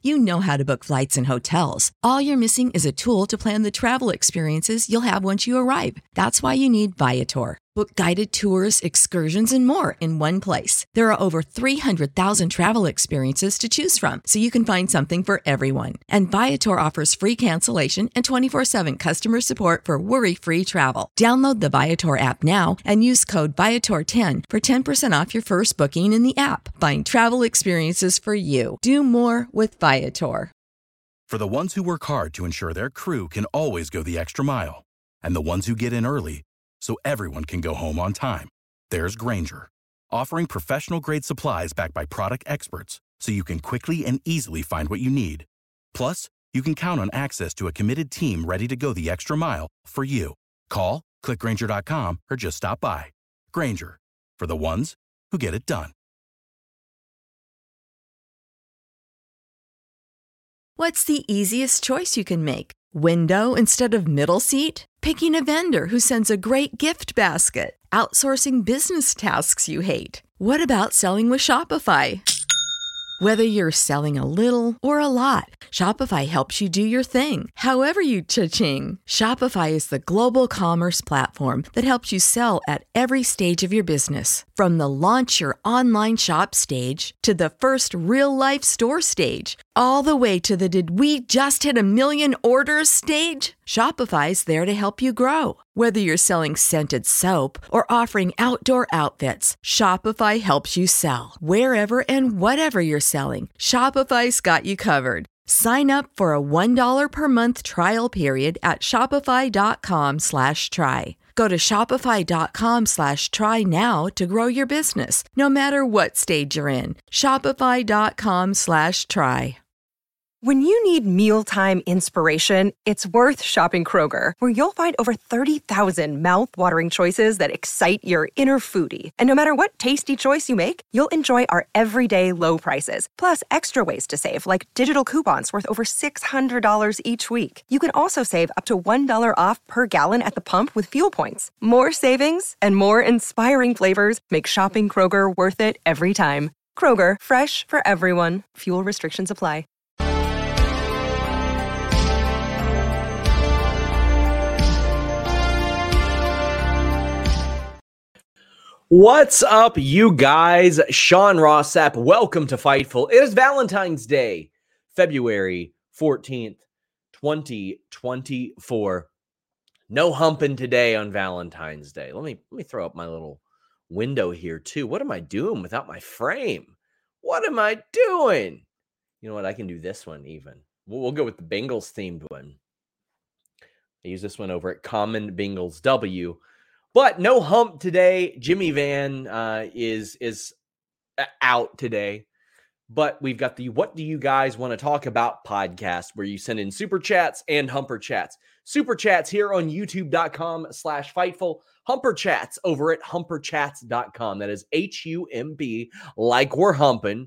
You know how to book flights and hotels. All you're missing is a tool to plan the travel experiences you'll have once you arrive. That's why you need Viator. Book guided tours, excursions, and more in one place. There are over 300,000 travel experiences to choose from, so you can find something for everyone. And Viator offers free cancellation and 24/7 customer support for worry-free travel. Download the Viator app now and use code Viator10 for 10% off your first booking in the app. Find travel experiences for you. Do more with Viator. For the ones who work hard to ensure their crew can always go the extra mile, and the ones who get in early so everyone can go home on time, there's Grainger, offering professional-grade supplies backed by product experts so you can quickly and easily find what you need. Plus, you can count on access to a committed team ready to go the extra mile for you. Call, click Grainger.com, or just stop by. Grainger, for the ones who get it done. What's the easiest choice you can make? Window instead of middle seat? Picking a vendor who sends a great gift basket? Outsourcing business tasks you hate? What about selling with Shopify? Whether you're selling a little or a lot, Shopify helps you do your thing, however you cha-ching. Shopify is the global commerce platform that helps you sell at every stage of your business. From the launch your online shop stage to the first real-life store stage, all the way to the did we just hit 1 million orders stage. Shopify's there to help you grow. Whether you're selling scented soap or offering outdoor outfits, Shopify helps you sell. Wherever and whatever you're selling, Shopify's got you covered. Sign up for a $1 per month trial period at shopify.com/try. Go to shopify.com/try now to grow your business, no matter what stage you're in. Shopify.com/try. When you need mealtime inspiration, it's worth shopping Kroger, where you'll find over 30,000 mouth-watering choices that excite your inner foodie. And no matter what tasty choice you make, you'll enjoy our everyday low prices, plus extra ways to save, like digital coupons worth over $600 each week. You can also save up to $1 off per gallon at the pump with fuel points. More savings and more inspiring flavors make shopping Kroger worth it every time. Kroger, fresh for everyone. Fuel restrictions apply. What's up, you guys? Sean Rossap. Welcome to Fightful. It is Valentine's Day, February 14th, 2024. No humping today on Valentine's Day. Let me throw up my little window here, too. What am I doing without my frame? What am I doing? You know what? I can do this one even. We'll go with the Bengals themed one. I use this one over at Common Bengals W. But no hump today. Jimmy Van is out today. But we've got the What Do You Guys Want to Talk About podcast, where you send in super chats and humper chats. Super chats here on youtube.com/Fightful. Humper chats over at humperchats.com. That is HUMP, like we're humping.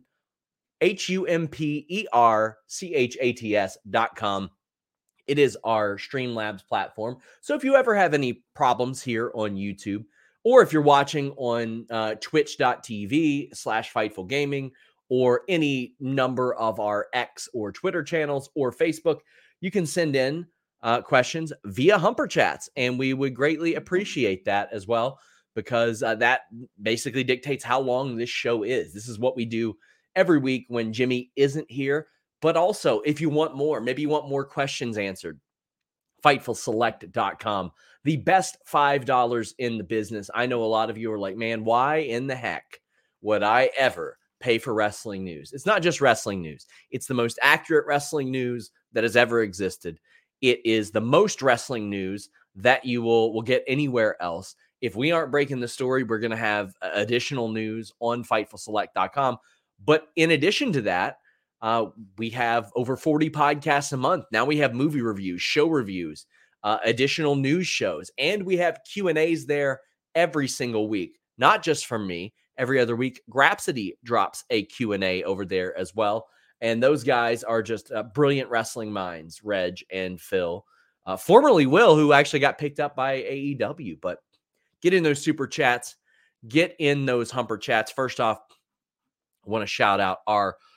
HUMPERCHATS.com. It is our Streamlabs platform. So if you ever have any problems here on YouTube, or if you're watching on twitch.tv/Fightful Gaming, or any number of our X or Twitter channels or Facebook, you can send in questions via Humper Chats. And we would greatly appreciate that as well, because that basically dictates how long this show is. This is what we do every week when Jimmy isn't here. But also, if you want more, maybe you want more questions answered, FightfulSelect.com, the best $5 in the business. I know a lot of you are like, man, why in the heck would I ever pay for wrestling news? It's not just wrestling news. It's the most accurate wrestling news that has ever existed. It is the most wrestling news that you will get anywhere else. If we aren't breaking the story, we're going to have additional news on FightfulSelect.com. But in addition to that, we have over 40 podcasts a month. Now we have movie reviews, show reviews, additional news shows, and we have Q&As there every single week, not just from me. Every other week, Grapsody drops a Q&A over there as well. And those guys are just brilliant wrestling minds, Reg and Phil. Formerly Will, who actually got picked up by AEW. But get in those super chats. Get in those humper chats. First off, I want to shout out our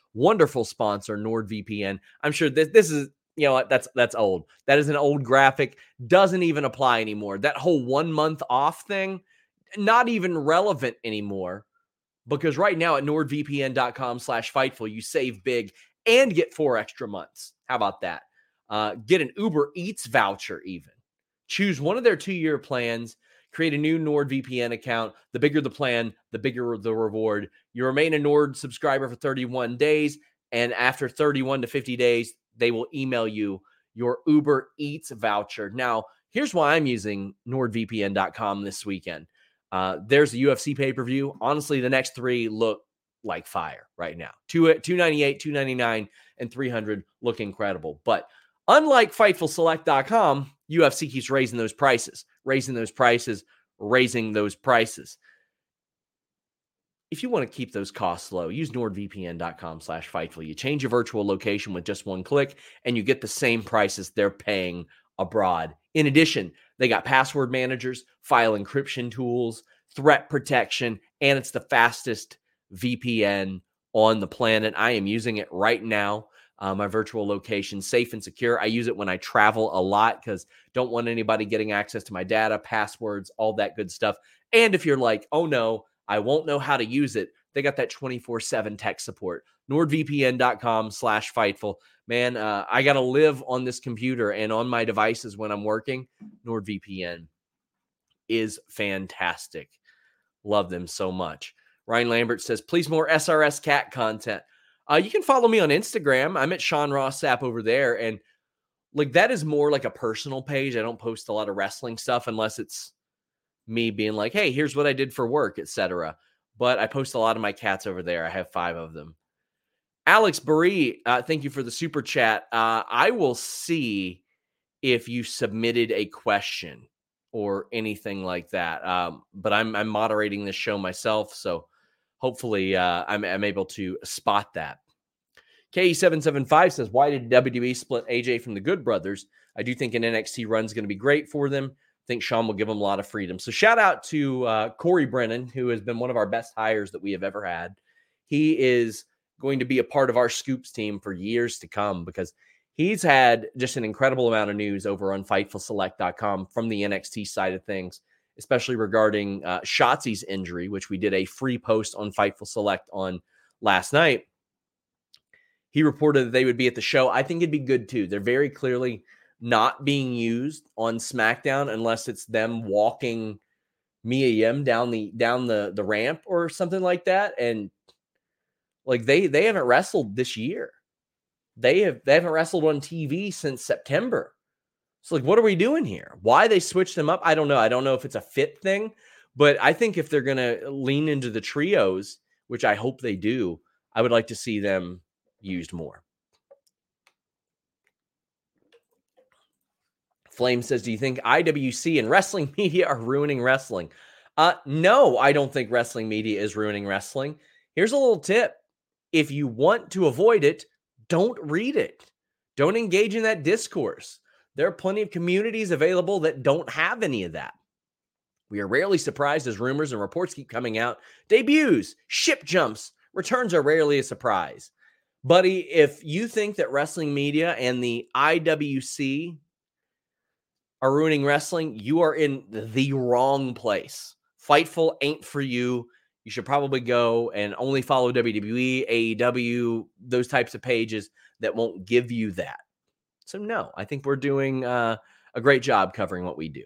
wonderful sponsor, NordVPN. I'm sure this is, you know what, that's old. That is an old graphic. Doesn't even apply anymore. That whole 1 month off thing, not even relevant anymore. Because right now at nordvpn.com/Fightful, you save big and get 4 extra months. How about that? Get an Uber Eats voucher even. Choose one of their 2-year plans. Create a new NordVPN account. The bigger the plan, the bigger the reward. You remain a Nord subscriber for 31 days. And after 31 to 50 days, they will email you your Uber Eats voucher. Now, here's why I'm using nordvpn.com this weekend. There's a UFC pay-per-view. Honestly, the next 3 look like fire right now. $298, $299, and $300 look incredible. But unlike FightfulSelect.com, UFC keeps raising those prices. If you want to keep those costs low, use nordvpn.com/Fightful. You change your virtual location with just one click, and you get the same prices they're paying abroad. In addition, they got password managers, file encryption tools, threat protection, and it's the fastest VPN on the planet. I am using it right now. My virtual location, safe and secure. I use it when I travel a lot because don't want anybody getting access to my data, passwords, all that good stuff. And if you're like, oh no, I won't know how to use it, they got that 24/7 tech support. nordvpn.com/Fightful. Man, I got to live on this computer and on my devices when I'm working. NordVPN is fantastic. Love them so much. Ryan Lambert says, please more SRS cat content. You can follow me on Instagram. I'm at Sean Ross Sapp over there. And like that is more like a personal page. I don't post a lot of wrestling stuff unless it's me being like, hey, here's what I did for work, etc. But I post a lot of my cats over there. I have 5 of them. Alex Barry, thank you for the super chat. I will see if you submitted a question or anything like that. But I'm moderating this show myself, so hopefully I'm able to spot that. KE775 says, why did WWE split AJ from the Good Brothers? I do think an NXT run is going to be great for them. I think Sean will give them a lot of freedom. So shout out to Corey Brennan, who has been one of our best hires that we have ever had. He is going to be a part of our Scoops team for years to come because he's had just an incredible amount of news over on FightfulSelect.com from the NXT side of things, especially regarding Shotzi's injury, which we did a free post on Fightful Select on last night. He reported that they would be at the show. I think it'd be good too. They're very clearly not being used on SmackDown unless it's them walking Mia Yim down the ramp or something like that. And like they haven't wrestled this year. They haven't wrestled on TV since September. So like, what are we doing here? Why they switched them up? I don't know. I don't know if it's a fit thing, but I think if they're going to lean into the trios, which I hope they do, I would like to see them used more. Flame says, do you think IWC and wrestling media are ruining wrestling? No, I don't think wrestling media is ruining wrestling. Here's a little tip. If you want to avoid it, don't read it. Don't engage in that discourse. There are plenty of communities available that don't have any of that. We are rarely surprised as rumors and reports keep coming out. Debuts, ship jumps, returns are rarely a surprise. Buddy, if you think that wrestling media and the IWC are ruining wrestling, you are in the wrong place. Fightful ain't for you. You should probably go and only follow WWE, AEW, those types of pages that won't give you that. So no, I think we're doing a great job covering what we do.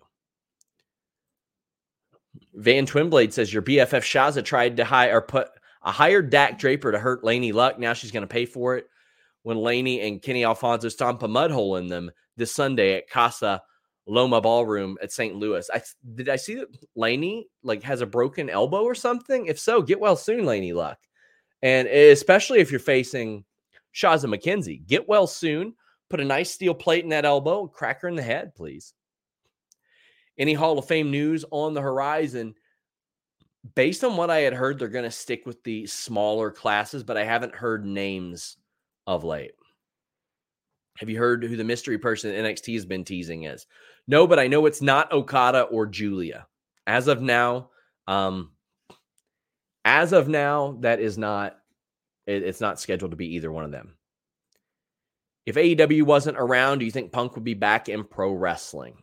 Van Twinblade says, your BFF Shaza tried to hired Dak Draper to hurt Laney Luck. Now she's going to pay for it when Laney and Kenny Alfonso stomp a mud hole in them this Sunday at Casa Loma Ballroom at St. Louis. Did I see that Laney has a broken elbow or something? If so, get well soon, Laney Luck. And especially if you're facing Shaza McKenzie, get well soon. Put a nice steel plate in that elbow, crack her in the head, please. Any Hall of Fame news on the horizon? Based on what I had heard, they're going to stick with the smaller classes, but I haven't heard names of late. Have you heard who the mystery person at NXT has been teasing is? No, but I know it's not Okada or Julia. As of now, that is not It's not scheduled to be either one of them. If AEW wasn't around, do you think Punk would be back in pro wrestling?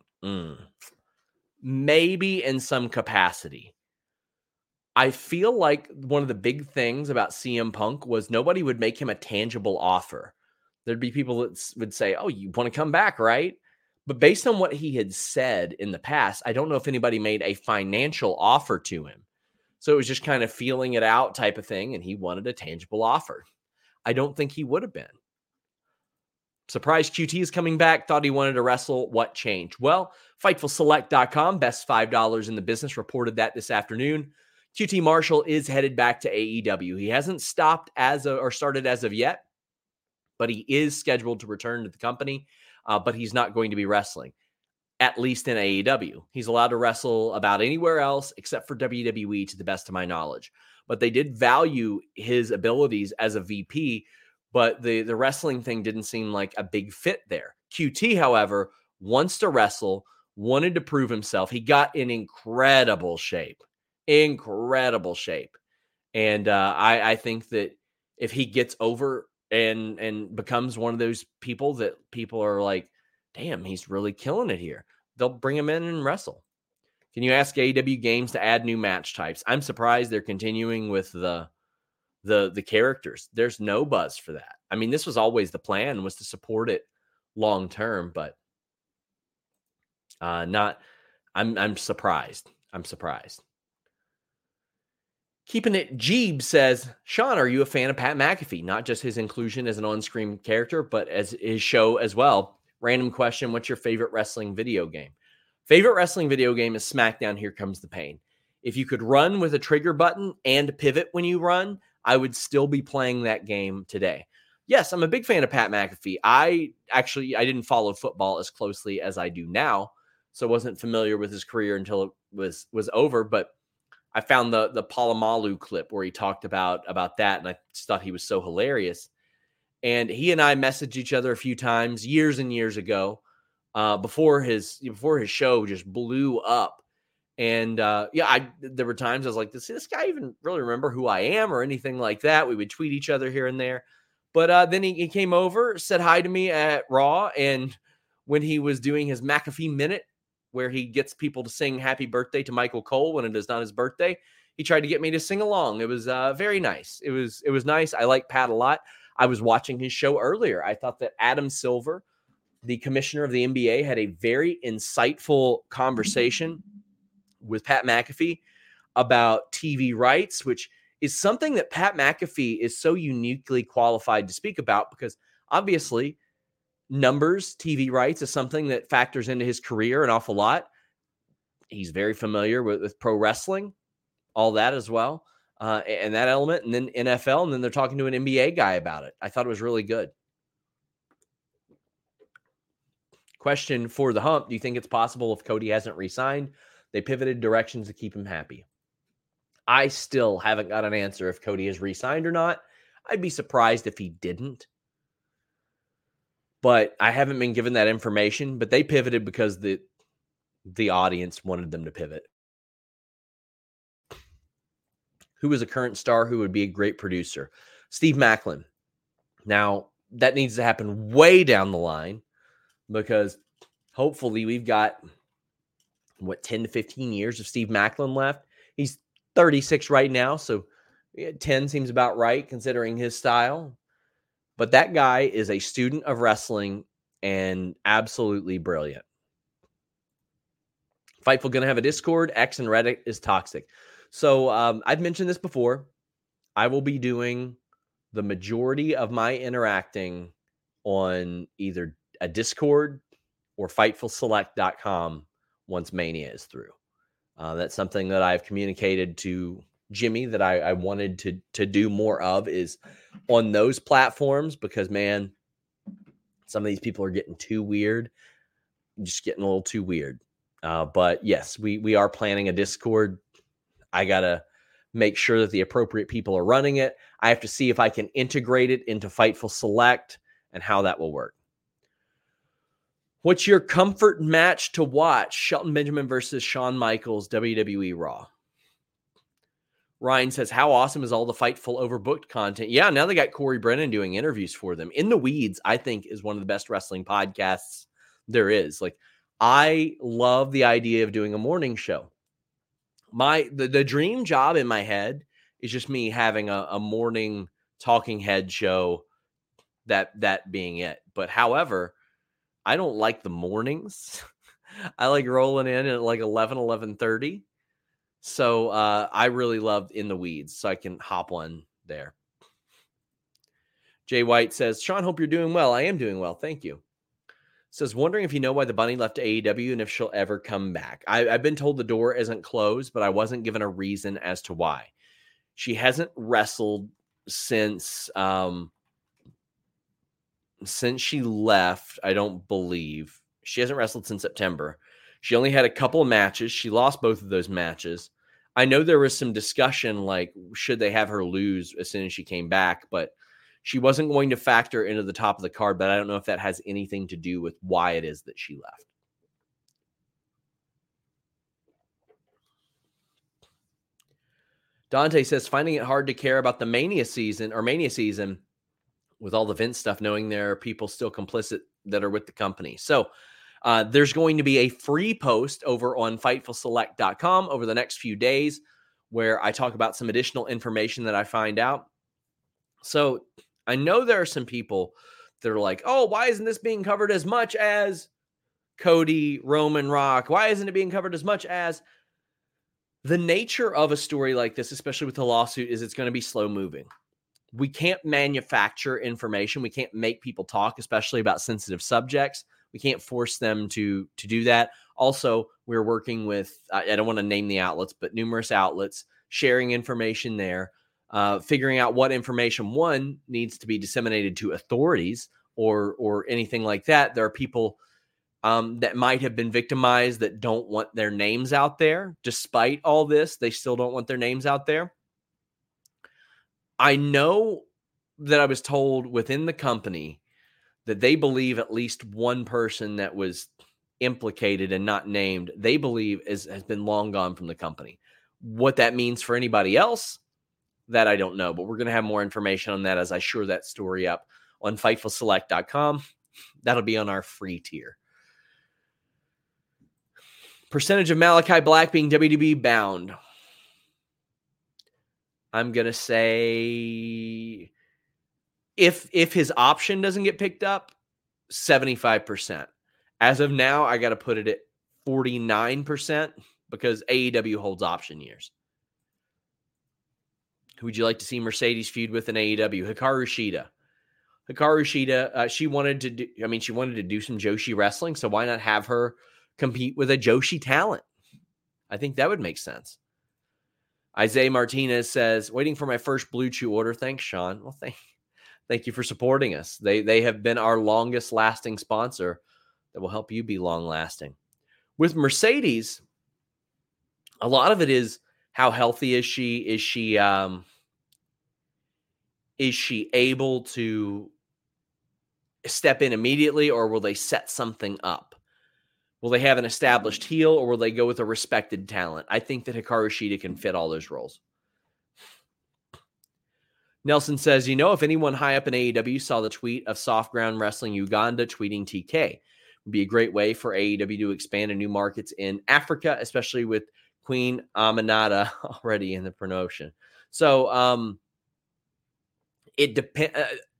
Maybe in some capacity. I feel like one of the big things about CM Punk was nobody would make him a tangible offer. There'd be people that would say, oh, you want to come back, right? But based on what he had said in the past, I don't know if anybody made a financial offer to him. So it was just kind of feeling it out type of thing, and he wanted a tangible offer. I don't think he would have been. Surprised QT is coming back. Thought he wanted to wrestle. What changed? Well, FightfulSelect.com, best $5 in the business, reported that this afternoon. QT Marshall is headed back to AEW. He hasn't stopped started as of yet, but he is scheduled to return to the company, but he's not going to be wrestling, at least in AEW. He's allowed to wrestle about anywhere else except for WWE, to the best of my knowledge. But they did value his abilities as a VP, but the wrestling thing didn't seem like a big fit there. QT, however, wants to wrestle, wanted to prove himself. He got in incredible shape. And I think that if he gets over and becomes one of those people that people are like, damn, he's really killing it here, they'll bring him in and wrestle. Can you ask AEW Games to add new match types? I'm surprised they're continuing with the characters. There's no buzz for that. I mean, this was always the plan, was to support it long term, but not. I'm surprised. Keeping it Jeeb says, Sean, are you a fan of Pat McAfee? Not just his inclusion as an on-screen character, but as his show as well. Random question, what's your favorite wrestling video game? Favorite wrestling video game is SmackDown Here Comes the Pain. If you could run with a trigger button and pivot when you run, I would still be playing that game today. Yes, I'm a big fan of Pat McAfee. I didn't follow football as closely as I do now, so wasn't familiar with his career until it was over, but I found the Palomalu clip where he talked about that, and I just thought he was so hilarious. And he and I messaged each other a few times years and years ago, before his show just blew up. And there were times I was like, does this guy even really remember who I am or anything like that? We would tweet each other here and there. But then he came over, said hi to me at Raw, and when he was doing his McAfee Minute, where he gets people to sing happy birthday to Michael Cole when it is not his birthday, he tried to get me to sing along. It was very nice. It was nice. I like Pat a lot. I was watching his show earlier. I thought that Adam Silver, the commissioner of the NBA, had a very insightful conversation with Pat McAfee about TV rights, which is something that Pat McAfee is so uniquely qualified to speak about, because obviously numbers, TV rights is something that factors into his career an awful lot. He's very familiar with pro wrestling, all that as well, and that element, and then NFL, and then they're talking to an NBA guy about it. I thought it was really good. Question for the Hump. Do you think it's possible if Cody hasn't re-signed, they pivoted directions to keep him happy? I still haven't got an answer if Cody is re-signed or not. I'd be surprised if he didn't. But I haven't been given that information. But they pivoted because the audience wanted them to pivot. Who is a current star who would be a great producer? Steve Macklin. Now, that needs to happen way down the line, because hopefully we've got, 10 to 15 years of Steve Macklin left. He's 36 right now, so 10 seems about right considering his style. But that guy is a student of wrestling and absolutely brilliant. Fightful going to have a Discord. X and Reddit is toxic. So I've mentioned this before. I will be doing the majority of my interacting on either a Discord or FightfulSelect.com once Mania is through. That's something that I've communicated to Jimmy that I wanted to do more of, is on those platforms, because, man, some of these people are getting too weird, just getting a little too weird. But yes, we are planning a Discord. I got to make sure that the appropriate people are running it. I have to see if I can integrate it into Fightful Select and how that will work. What's your comfort match to watch? Shelton Benjamin versus Shawn Michaels, WWE Raw. Ryan says, how awesome is all the Fightful Overbooked content? Yeah, now they got Corey Brennan doing interviews for them. In the Weeds, I think, is one of the best wrestling podcasts there is. Like, I love the idea of doing a morning show. The dream job in my head is just me having a morning talking head show, that being it. But however, I don't like the mornings. I like rolling in at like 11:30. So I really loved In the Weeds, so I can hop on there. Jay White says, Sean, hope you're doing well. I am doing well. Thank you. Says, wondering if you know why the Bunny left AEW and if she'll ever come back. I've been told the door isn't closed, but I wasn't given a reason as to why. She hasn't wrestled since she left, I don't believe. She hasn't wrestled since September. She only had a couple of matches. She lost both of those matches. I know there was some discussion, like, should they have her lose as soon as she came back, but she wasn't going to factor into the top of the card, but I don't know if that has anything to do with why it is that she left. Dante says, finding it hard to care about the Mania season with all the Vince stuff, knowing there are people still complicit that are with the company. So there's going to be a free post over on FightfulSelect.com over the next few days where I talk about some additional information that I find out. So I know there are some people that are like, oh, why isn't this being covered as much as Cody, Roman, Rock? Why isn't it being covered as much as... The nature of a story like this, especially with the lawsuit, is it's going to be slow moving. We can't manufacture information. We can't make people talk, especially about sensitive subjects. We can't force them to do that. Also, we're working with, I don't want to name the outlets, but numerous outlets, sharing information there, figuring out what information, one, needs to be disseminated to authorities or anything like that. There are people that might have been victimized that don't want their names out there. Despite all this, they still don't want their names out there. I know that I was told within the company that they believe at least one person that was implicated and not named, they believe has been long gone from the company. What that means for anybody else, that I don't know, but we're going to have more information on that as I shore that story up on FightfulSelect.com. That'll be on our free tier. Percentage of Malachi Black being WWE bound. I'm going to say if his option doesn't get picked up, 75%. As of now, I got to put it at 49% because AEW holds option years. Who would you like to see Mercedes feud with in AEW? Hikaru Shida. Hikaru Shida, she wanted to do some Joshi wrestling, so why not have her compete with a Joshi talent? I think that would make sense. Isaiah Martinez says, waiting for my first Blue Chew order. Thanks, Sean. Well, thank you for supporting us. They have been our longest lasting sponsor that will help you be long lasting. With Mercedes, a lot of it is how healthy is she? Is she able to step in immediately, or will they set something up? Will they have an established heel, or will they go with a respected talent? I think that Hikaru Shida can fit all those roles. Nelson says, if anyone high up in AEW saw the tweet of Soft Ground Wrestling Uganda tweeting TK, it would be a great way for AEW to expand to new markets in Africa, especially with Queen Aminata already in the promotion. So it depends.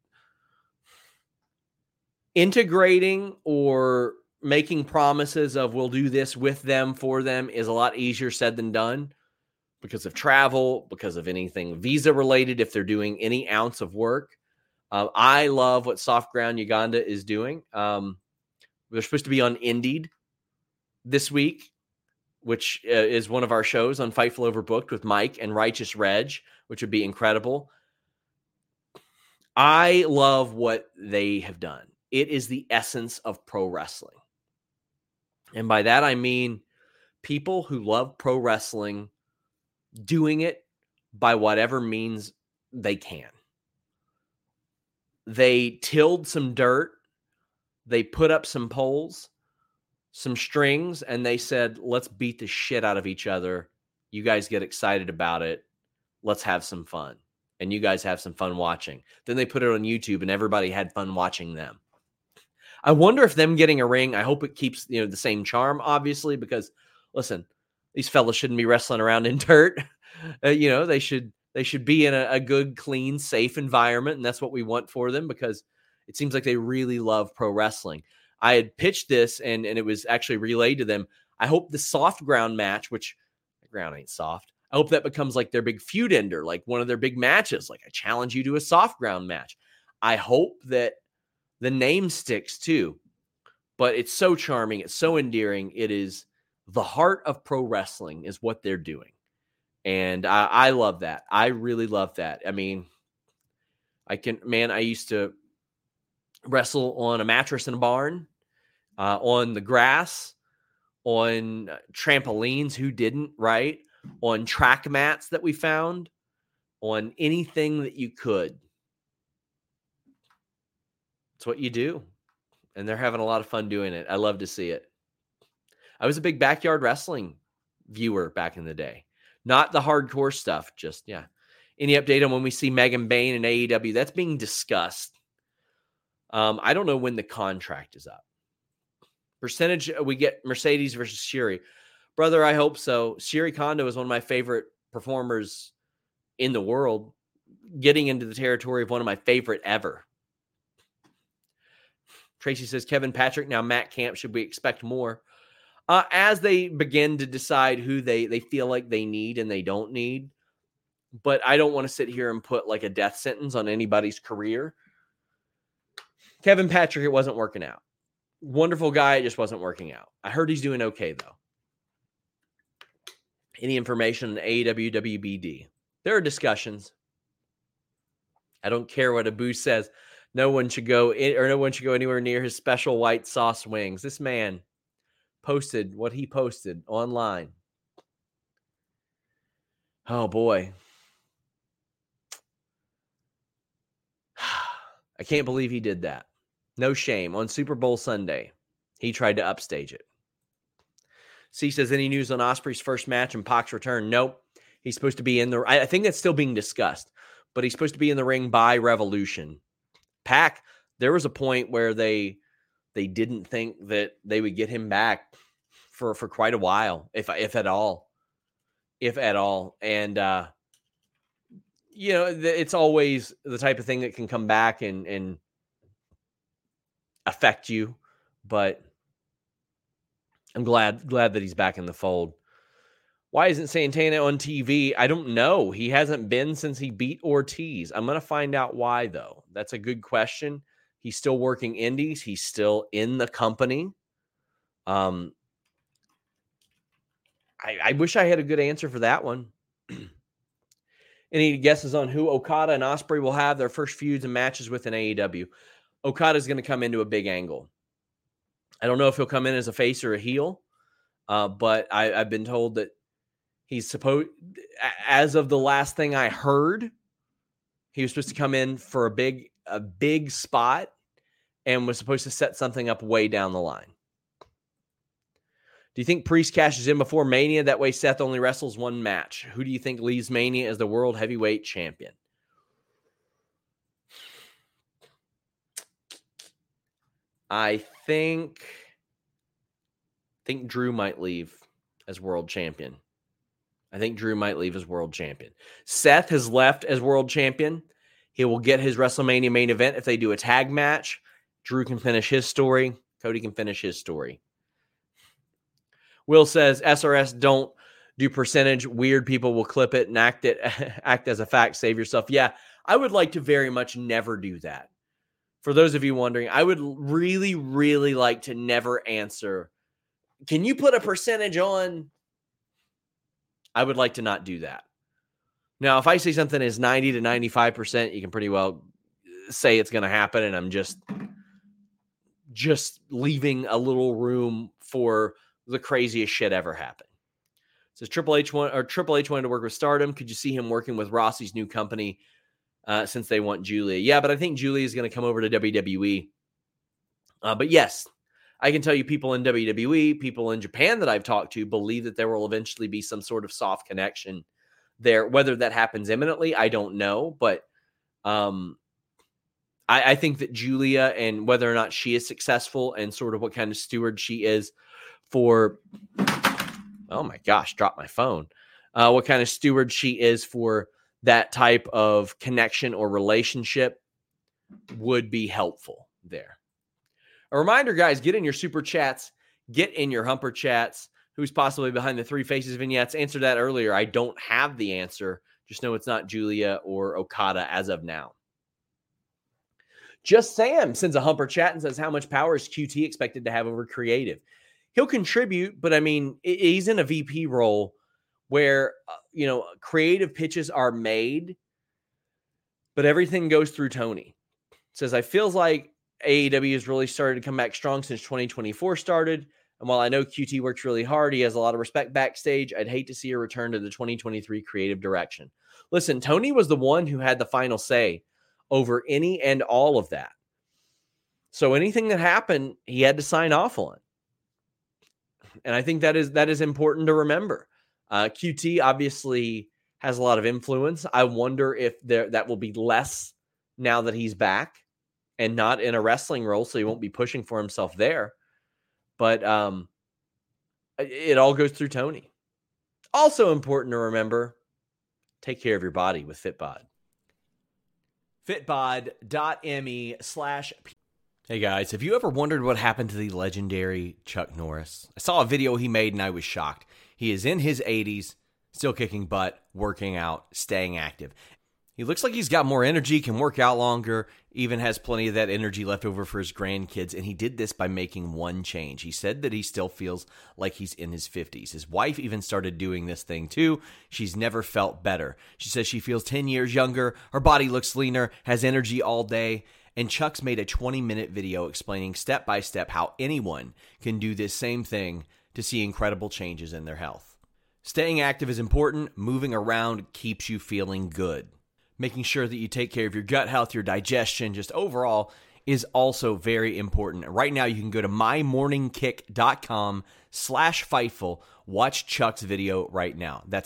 Integrating or making promises of we'll do this with them, for them, is a lot easier said than done because of travel, because of anything visa related, if they're doing any ounce of work. I love what Soft Ground Uganda is doing. They're supposed to be on Indeed this week, which is one of our shows on Fightful Overbooked with Mike and Righteous Reg, which would be incredible. I love what they have done. It is the essence of pro wrestling. And by that, I mean people who love pro wrestling doing it by whatever means they can. They tilled some dirt. They put up some poles, some strings, and they said, let's beat the shit out of each other. You guys get excited about it. let's have some fun. And you guys have some fun watching. Then they put it on YouTube and everybody had fun watching them. I wonder if them getting a ring, I hope it keeps, the same charm, obviously, because listen, these fellas shouldn't be wrestling around in dirt. They should be in a good, clean, safe environment. And that's what we want for them, because it seems like they really love pro wrestling. I had pitched this and it was actually relayed to them. I hope the soft ground match, which the ground ain't soft, I hope that becomes like their big feud ender, like one of their big matches. Like, I challenge you to a soft ground match. I hope that the name sticks too, but it's so charming. It's so endearing. It is the heart of pro wrestling is what they're doing. And I love that. I really love that. I mean, I used to wrestle on a mattress in a barn, on the grass, on trampolines. Who didn't, right? On track mats that we found, on anything that you could. It's what you do. And they're having a lot of fun doing it. I love to see it. I was a big backyard wrestling viewer back in the day. Not the hardcore stuff, just, yeah. Any update on when we see Megan Bayne in AEW? That's being discussed. I don't know when the contract is up. Percentage, we get Mercedes versus Shuri. Brother, I hope so. Shuri Kondo is one of my favorite performers in the world, getting into the territory of one of my favorite ever. Tracy says, Kevin Patrick, now Matt Camp, should we expect more? As they begin to decide who they feel like they need and they don't need. But I don't want to sit here and put like a death sentence on anybody's career. Kevin Patrick, it wasn't working out. Wonderful guy, it just wasn't working out. I heard he's doing okay, though. Any information on AEW WBD? There are discussions. I don't care what Abu says. No one should go anywhere near his special white sauce wings. This man posted what he posted online. Oh, boy. I can't believe he did that. No shame. On Super Bowl Sunday, he tried to upstage it. C says, any news on Ospreay's first match and Pac's return? Nope. He's supposed to be in the... I think that's still being discussed, but he's supposed to be in the ring by Revolution. Pac, there was a point where they didn't think that they would get him back for quite a while, if at all. If at all. And, it's always the type of thing that can come back and affect you, but I'm glad that he's back in the fold. Why isn't Santana on TV? I don't know. He hasn't been since he beat Ortiz. I'm going to find out why, though. That's a good question. He's still working indies. He's still in the company. I wish I had a good answer for that one. Any guesses on who Okada and Ospreay will have their first feuds and matches with in AEW? Okada's going to come into a big angle. I don't know if he'll come in as a face or a heel, but I've been told that he's supposed, as of the last thing I heard, he was supposed to come in for a big spot and was supposed to set something up way down the line. Do you think Priest cashes in before Mania? That way Seth only wrestles one match. Who do you think leaves Mania as the World Heavyweight Champion? I think Drew might leave as World Champion. Seth has left as World Champion. He will get his WrestleMania main event if they do a tag match. Drew can finish his story. Cody can finish his story. Will says, SRS don't do percentage. Weird people will clip it and act as a fact. Save yourself. Yeah, I would like to very much never do that. For those of you wondering, I would really, really like to never answer, can you put a percentage on? I would like to not do that. Now, if I say something is 90 to 95%, you can pretty well say it's going to happen, and I'm just leaving a little room for the craziest shit ever happen. It says Triple H wanted to work with Stardom. Could you see him working with Rossi's new company since they want Julia? Yeah, but I think Julia is going to come over to WWE. But yes, I can tell you people in WWE, people in Japan that I've talked to believe that there will eventually be some sort of soft connection there. Whether that happens imminently, I don't know. But I think that Julia, and whether or not she is successful and sort of what kind of steward she is for, oh my gosh, dropped my phone. What kind of steward she is for that type of connection or relationship would be helpful there. A reminder, guys, get in your super chats, get in your humper chats. Who's possibly behind the Three Faces vignettes? Answered that earlier. I don't have the answer. Just know it's not Julia or Okada as of now. Just Sam sends a humper chat and says, how much power is QT expected to have over creative? He'll contribute, but I mean, he's in a VP role where, creative pitches are made, but everything goes through Tony. Says, I feels like AEW has really started to come back strong since 2024 started. And while I know QT works really hard, he has a lot of respect backstage. I'd hate to see a return to the 2023 creative direction. Listen, Tony was the one who had the final say over any and all of that. So anything that happened, he had to sign off on. And I think that is important to remember. QT obviously has a lot of influence. I wonder if that will be less now that he's back and not in a wrestling role, so he won't be pushing for himself there. But it all goes through Tony. Also important to remember, take care of your body with Fitbod. Fitbod.me/. Hey guys, have you ever wondered what happened to the legendary Chuck Norris? I saw a video he made and I was shocked. He is in his 80s, still kicking butt, working out, staying active. He looks like he's got more energy, can work out longer, even has plenty of that energy left over for his grandkids, and he did this by making one change. He said that he still feels like he's in his 50s. His wife even started doing this thing too. She's never felt better. She says she feels 10 years younger, her body looks leaner, has energy all day, and Chuck's made a 20-minute video explaining step by step how anyone can do this same thing to see incredible changes in their health. Staying active is important. Moving around keeps you feeling good. Making sure that you take care of your gut health, your digestion, just overall is also very important. Right now, you can go to mymorningkick.com/Fightful. Watch Chuck's video right now. That's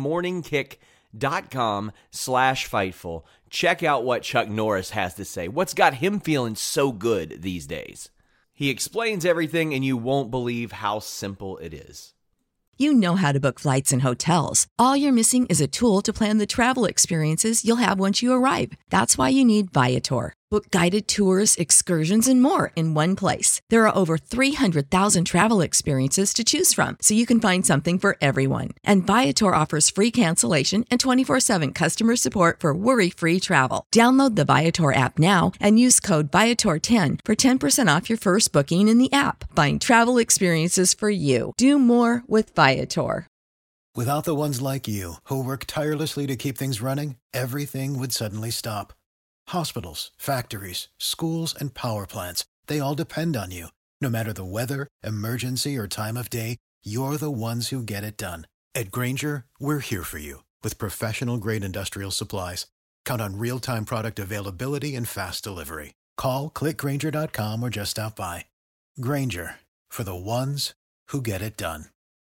mymorningkick.com/Fightful. Check out what Chuck Norris has to say. What's got him feeling so good these days? He explains everything, and you won't believe how simple it is. You know how to book flights and hotels. All you're missing is a tool to plan the travel experiences you'll have once you arrive. That's why you need Viator. Book guided tours, excursions, and more in one place. There are over 300,000 travel experiences to choose from, so you can find something for everyone. And Viator offers free cancellation and 24/7 customer support for worry-free travel. Download the Viator app now and use code Viator10 for 10% off your first booking in the app. Find travel experiences for you. Do more with Viator. Without the ones like you, who work tirelessly to keep things running, everything would suddenly stop. Hospitals, factories, schools, and power plants, they all depend on you. No matter the weather, emergency, or time of day, you're the ones who get it done. At Grainger, we're here for you with professional-grade industrial supplies. Count on real-time product availability and fast delivery. Call, click Grainger.com, or just stop by. Grainger, for the ones who get it done.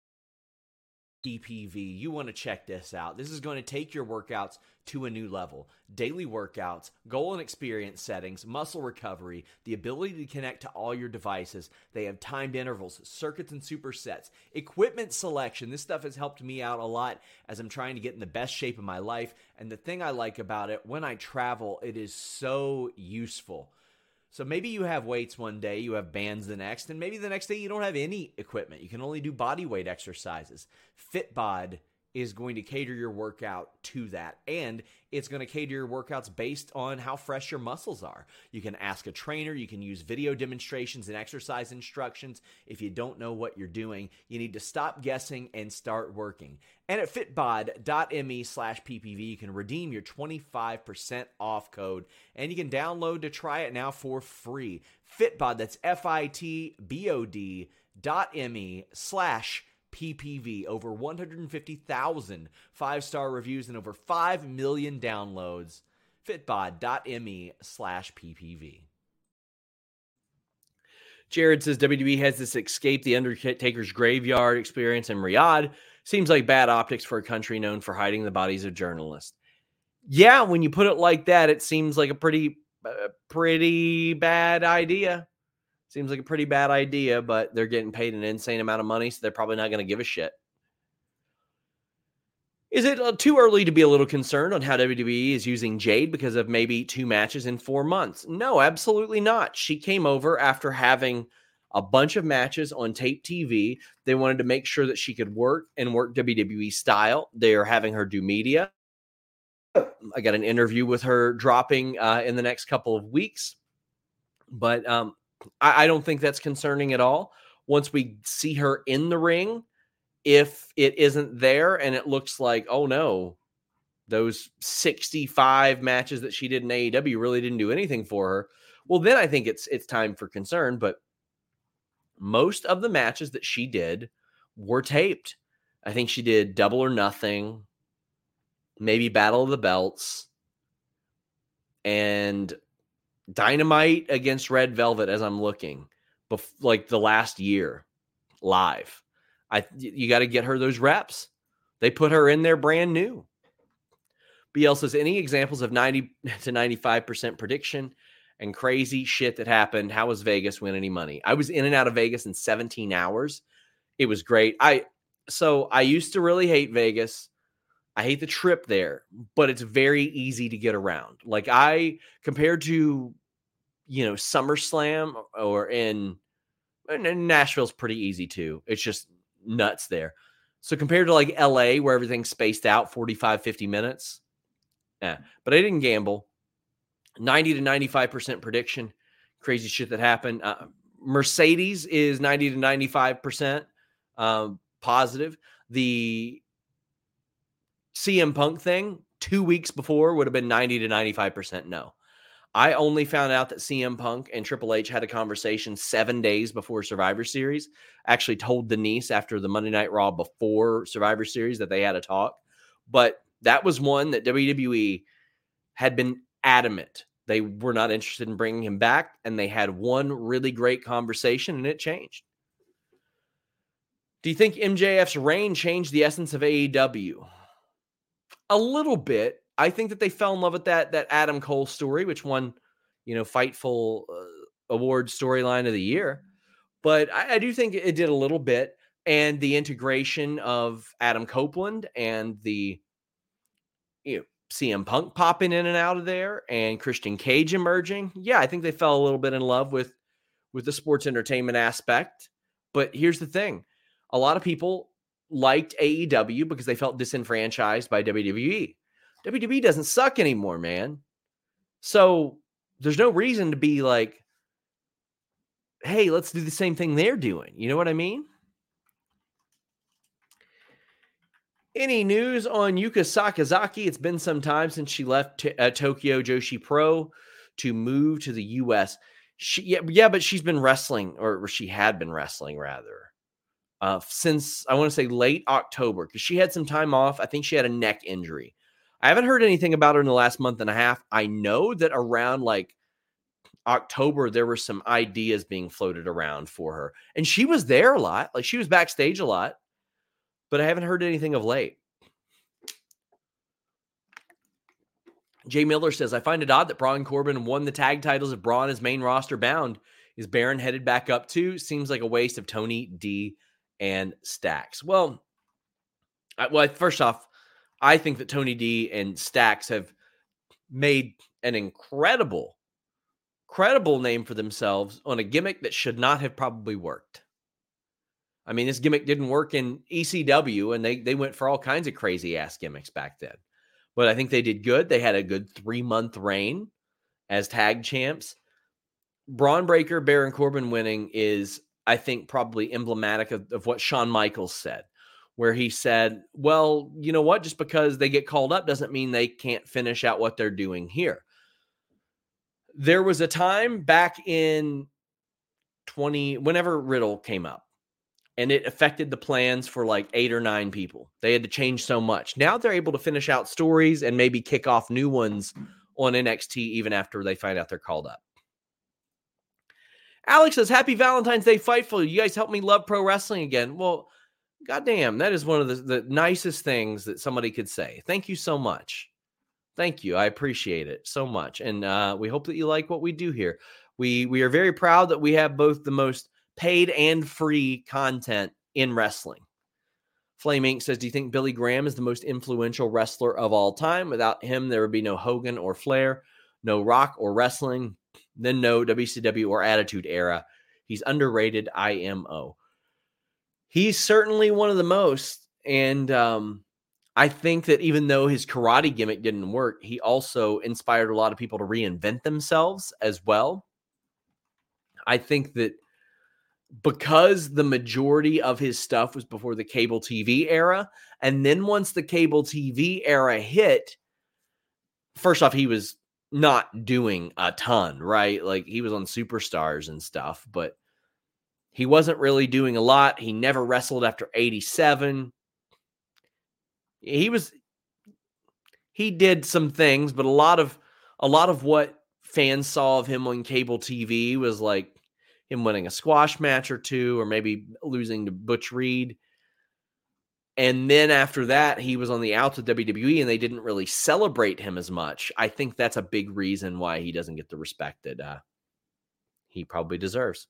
PPV, you want to check this out. This is going to take your workouts to a new level. Daily workouts, goal and experience settings, muscle recovery, the ability to connect to all your devices. They have timed intervals, circuits and supersets, equipment selection. This stuff has helped me out a lot as I'm trying to get in the best shape of my life. And the thing I like about it, when I travel, it is so useful. So maybe you have weights one day, you have bands the next, and maybe the next day you don't have any equipment. You can only do body weight exercises. Fitbod is going to cater your workout to that, and it's going to cater your workouts based on how fresh your muscles are. You can ask a trainer, you can use video demonstrations and exercise instructions. If you don't know what you're doing, you need to stop guessing and start working. And at fitbod.me/PPV, you can redeem your 25% off code, and you can download to try it now for free. Fitbod, that's fitbod.me/PPV. Over 150,000 five-star reviews and over 5 million downloads. Fitbod.me/PPV. Jared says WWE has this Escape the Undertaker's Graveyard experience in Riyadh. Seems like bad optics for a country known for hiding the bodies of journalists. Yeah, when you put it like that, it seems like a pretty bad idea. Seems like a pretty bad idea, but they're getting paid an insane amount of money, so they're probably not going to give a shit. Is it too early to be a little concerned on how WWE is using Jade because of maybe 2 matches in 4 months? No, absolutely not. She came over after having a bunch of matches on tape TV. They wanted to make sure that she could work WWE style. They are having her do media. I got an interview with her dropping in the next couple of weeks. But I don't think that's concerning at all. Once we see her in the ring, if it isn't there and it looks like, oh no, those 65 matches that she did in AEW really didn't do anything for her, well, then I think it's time for concern. But most of the matches that she did were taped. I think she did Double or Nothing, maybe Battle of the Belts, and Dynamite against Red Velvet as I'm looking, like the last year live. You got to get her those reps. They put her in there brand new. BL says, any examples of 90 to 95% prediction and crazy shit that happened? How was Vegas win any money? I was in and out of Vegas in 17 hours. It was great. I used to really hate Vegas. I hate the trip there, but it's very easy to get around. Like compared to, SummerSlam or in Nashville's pretty easy too. It's just nuts there. So compared to like LA where everything's spaced out 45, 50 minutes. Yeah, but I didn't gamble. 90 to 95% prediction. Crazy shit that happened. Mercedes is 90 to 95% positive. The CM Punk thing 2 weeks before would have been 90 to 95% no. I only found out that CM Punk and Triple H had a conversation 7 days before Survivor Series. Actually told Denise after the Monday Night Raw before Survivor Series that they had a talk. But that was one that WWE had been adamant. They were not interested in bringing him back, and they had one really great conversation, and it changed. Do you think MJF's reign changed the essence of AEW? A little bit. I think that they fell in love with that Adam Cole story, which won, Fightful Award storyline of the year. But I do think it did a little bit. And the integration of Adam Copeland and the CM Punk popping in and out of there and Christian Cage emerging. Yeah, I think they fell a little bit in love with the sports entertainment aspect. But here's the thing. A lot of people liked AEW because they felt disenfranchised by WWE. WWE doesn't suck anymore, man. So there's no reason to be like, hey, let's do the same thing they're doing. You know what I mean? Any news on Yuka Sakazaki? It's been some time since she left Tokyo Joshi Pro to move to the U.S. But she's been wrestling, or she had been wrestling rather, since I want to say late October, because she had some time off. I think she had a neck injury. I haven't heard anything about her in the last month and a half. I know that around like October, there were some ideas being floated around for her. And she was there a lot. Like she was backstage a lot. But I haven't heard anything of late. Jay Miller says, I find it odd that Braun Corbin won the tag titles if Braun is main roster bound. Is Baron headed back up too? Seems like a waste of Tony, D, and Stacks. Well, first off, I think that Tony D and Stacks have made an incredible name for themselves on a gimmick that should not have probably worked. I mean, this gimmick didn't work in ECW, and they went for all kinds of crazy-ass gimmicks back then. But I think they did good. They had a good 3-month reign as tag champs. Braun Breaker, Baron Corbin winning is, I think, probably emblematic of what Shawn Michaels said, where he said, well, you know what? Just because they get called up doesn't mean they can't finish out what they're doing here. There was a time back in whenever Riddle came up, and it affected the plans for like 8 or 9 people. They had to change so much. Now they're able to finish out stories and maybe kick off new ones on NXT even after they find out they're called up. Alex says, happy Valentine's Day, Fightful. You guys helped me love pro wrestling again. Well, Goddamn, that is one of the nicest things that somebody could say. Thank you so much. Thank you. I appreciate it so much. And we hope that you like what we do here. We are very proud that we have both the most paid and free content in wrestling. Flame Inc. says, do you think Billy Graham is the most influential wrestler of all time? Without him, there would be no Hogan or Flair, no Rock or wrestling, then no WCW or Attitude Era. He's underrated IMO. He's certainly one of the most. And I think that even though his karate gimmick didn't work, he also inspired a lot of people to reinvent themselves as well. I think that because the majority of his stuff was before the cable TV era, and then once the cable TV era hit, first off, he was not doing a ton, right? Like, he was on Superstars and stuff, but he wasn't really doing a lot. He never wrestled after 87. He did some things, but a lot of what fans saw of him on cable TV was like him winning a squash match or two, or maybe losing to Butch Reed. And then after that, he was on the outs with WWE, and they didn't really celebrate him as much. I think that's a big reason why he doesn't get the respect that he probably deserves.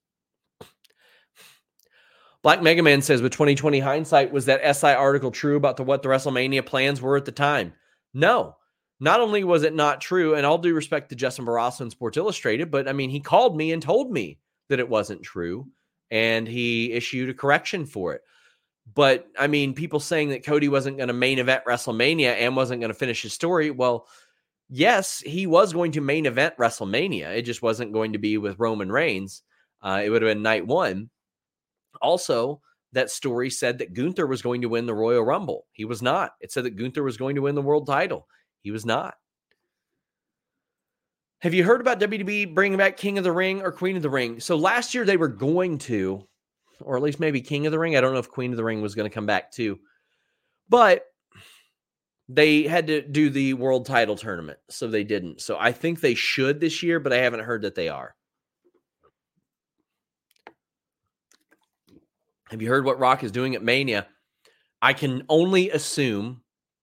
Black Mega Man says, with 2020 hindsight, was that SI article true about what the WrestleMania plans were at the time? No. Not only was it not true, and all due respect to Justin Barrasso and Sports Illustrated, but I mean, he called me and told me that it wasn't true, and he issued a correction for it. But I mean, people saying that Cody wasn't going to main event WrestleMania and wasn't going to finish his story. Well, yes, he was going to main event WrestleMania. It just wasn't going to be with Roman Reigns. It would have been night one. Also, that story said that Gunther was going to win the Royal Rumble. He was not. It said that Gunther was going to win the world title. He was not. Have you heard about WWE bringing back King of the Ring or Queen of the Ring? So last year they were going to, or at least maybe King of the Ring. I don't know if Queen of the Ring was going to come back too. But they had to do the world title tournament, so they didn't. So I think they should this year, but I haven't heard that they are. Have you heard what Rock is doing at Mania? I can only assume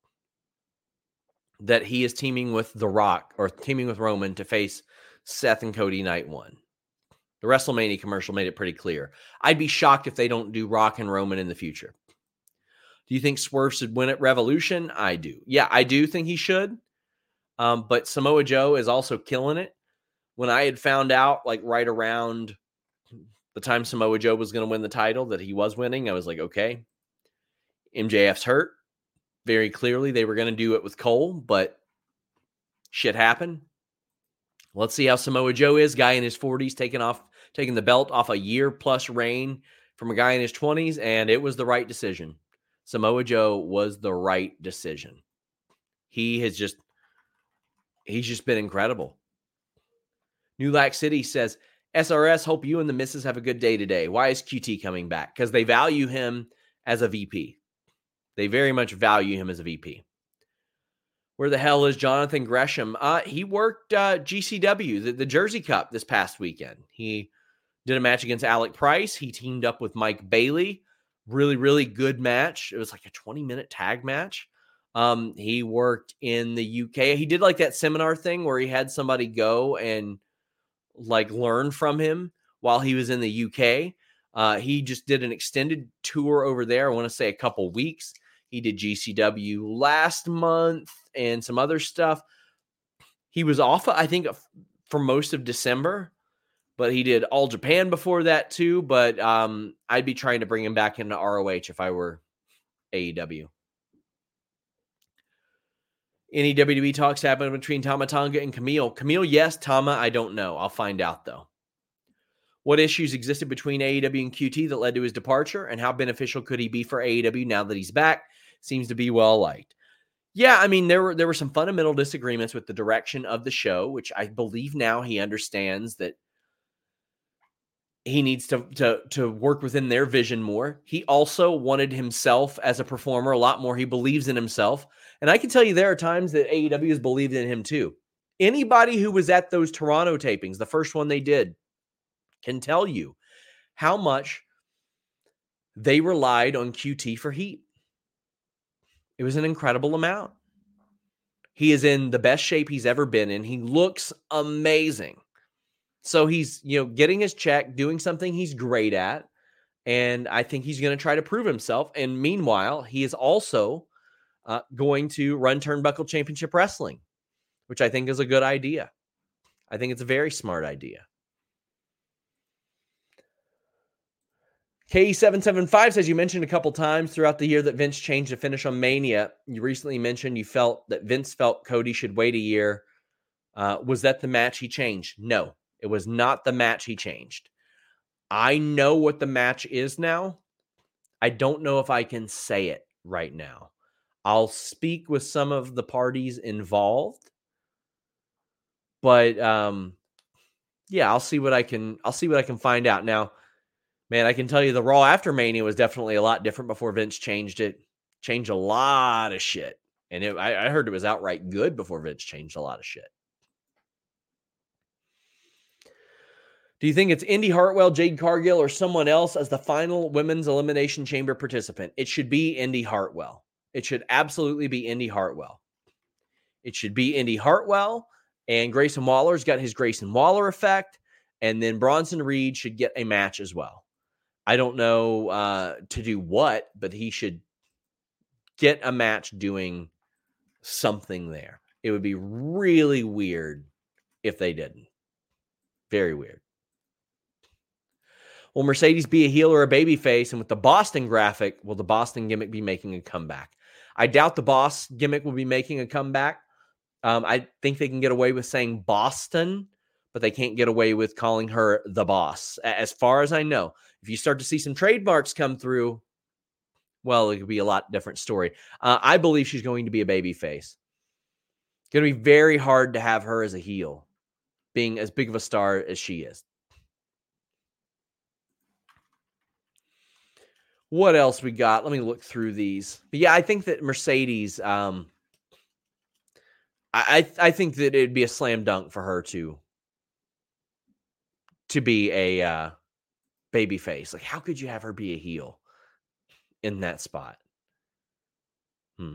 that he is teaming with The Rock or teaming with Roman to face Seth and Cody night one. The WrestleMania commercial made it pretty clear. I'd be shocked if they don't do Rock and Roman in the future. Do you think Swerve should win at Revolution? I do. Yeah, I do think he should. But Samoa Joe is also killing it. When I had found out, like right around the time Samoa Joe was going to win the title, that he was winning, I was like, okay, MJF's hurt. Very clearly, they were going to do it with Cole, but shit happened. Let's see how Samoa Joe is. Guy in his 40s taking the belt off a year-plus reign from a guy in his 20s, and it was the right decision. Samoa Joe was the right decision. He's just been incredible. New Lac City says, SRS, hope you and the missus have a good day today. Why is QT coming back? Because they value him as a VP. They very much value him as a VP. Where the hell is Jonathan Gresham? He worked GCW, the Jersey Cup, this past weekend. He did a match against Alec Price. He teamed up with Mike Bailey. Really, really good match. It was like a 20-minute tag match. He worked in the UK. He did like that seminar thing where he had somebody go and like learn from him while he was in the UK. He just did an extended tour over there. I want to say a couple weeks. He did GCW last month and some other stuff. He was off, I think, for most of December, but he did All Japan before that too. But I'd be trying to bring him back into ROH if I were AEW. Any WWE talks happened between Tama Tonga and Camille? Camille, yes. Tama, I don't know. I'll find out, though. What issues existed between AEW and QT that led to his departure, and how beneficial could he be for AEW now that he's back? Seems to be well-liked. Yeah, I mean, there were some fundamental disagreements with the direction of the show, which I believe now he understands that he needs to work within their vision more. He also wanted himself as a performer a lot more. He believes in himself. And I can tell you there are times that AEW has believed in him too. Anybody who was at those Toronto tapings, the first one they did, can tell you how much they relied on QT for heat. It was an incredible amount. He is in the best shape he's ever been in. He looks amazing. So he's, getting his check, doing something he's great at. And I think he's going to try to prove himself. And meanwhile, he is also going to run Turnbuckle Championship Wrestling, which I think is a good idea. I think it's a very smart idea. K775 says, you mentioned a couple times throughout the year that Vince changed the finish on Mania. You recently mentioned you felt that Vince felt Cody should wait a year. Was that the match he changed? No, it was not the match he changed. I know what the match is now. I don't know if I can say it right now. I'll speak with some of the parties involved. But I'll see what I can find out. Now, man, I can tell you the Raw after Mania was definitely a lot different before Vince changed it. Changed a lot of shit. And I heard it was outright good before Vince changed a lot of shit. Do you think it's Indy Hartwell, Jade Cargill, or someone else as the final Women's Elimination Chamber participant? It should be Indy Hartwell. It should absolutely be Indy Hartwell. It should be Indy Hartwell, and Grayson Waller's got his Grayson Waller effect, and then Bronson Reed should get a match as well. I don't know to do what, but he should get a match doing something there. It would be really weird if they didn't. Very weird. Will Mercedes be a heel or a baby face? And with the Boston graphic, will the Boston gimmick be making a comeback? I doubt the Boss gimmick will be making a comeback. I think they can get away with saying Boston, but they can't get away with calling her the Boss. As far as I know, if you start to see some trademarks come through, well, it could be a lot different story. I believe she's going to be a baby face. It's going to be very hard to have her as a heel, being as big of a star as she is. What else we got? Let me look through these. But yeah, I think that Mercedes, I think that it'd be a slam dunk for her to be a baby face. Like, how could you have her be a heel in that spot? Do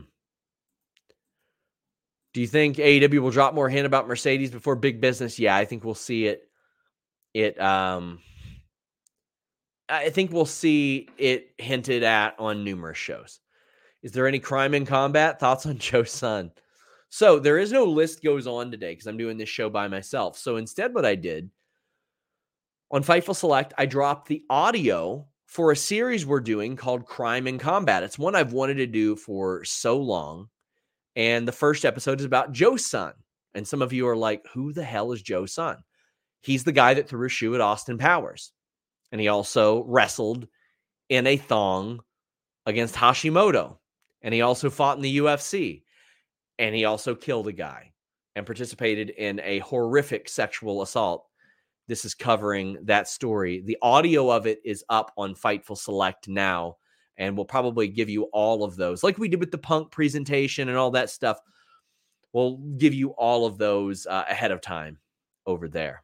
you think AEW will drop more hint about Mercedes before Big Business? Yeah, I think we'll see it. I think we'll see it hinted at on numerous shows. Is there any crime in combat? Thoughts on Joe's son? So there is no list goes on today because I'm doing this show by myself. So instead what I did on Fightful Select, I dropped the audio for a series we're doing called Crime in Combat. It's one I've wanted to do for so long. And the first episode is about Joe's son. And some of you are like, who the hell is Joe's son? He's the guy that threw a shoe at Austin Powers. And he also wrestled in a thong against Hashimoto. And he also fought in the UFC. And he also killed a guy and participated in a horrific sexual assault. This is covering that story. The audio of it is up on Fightful Select now. And we'll probably give you all of those. Like we did with the Punk presentation and all that stuff. We'll give you all of those ahead of time over there.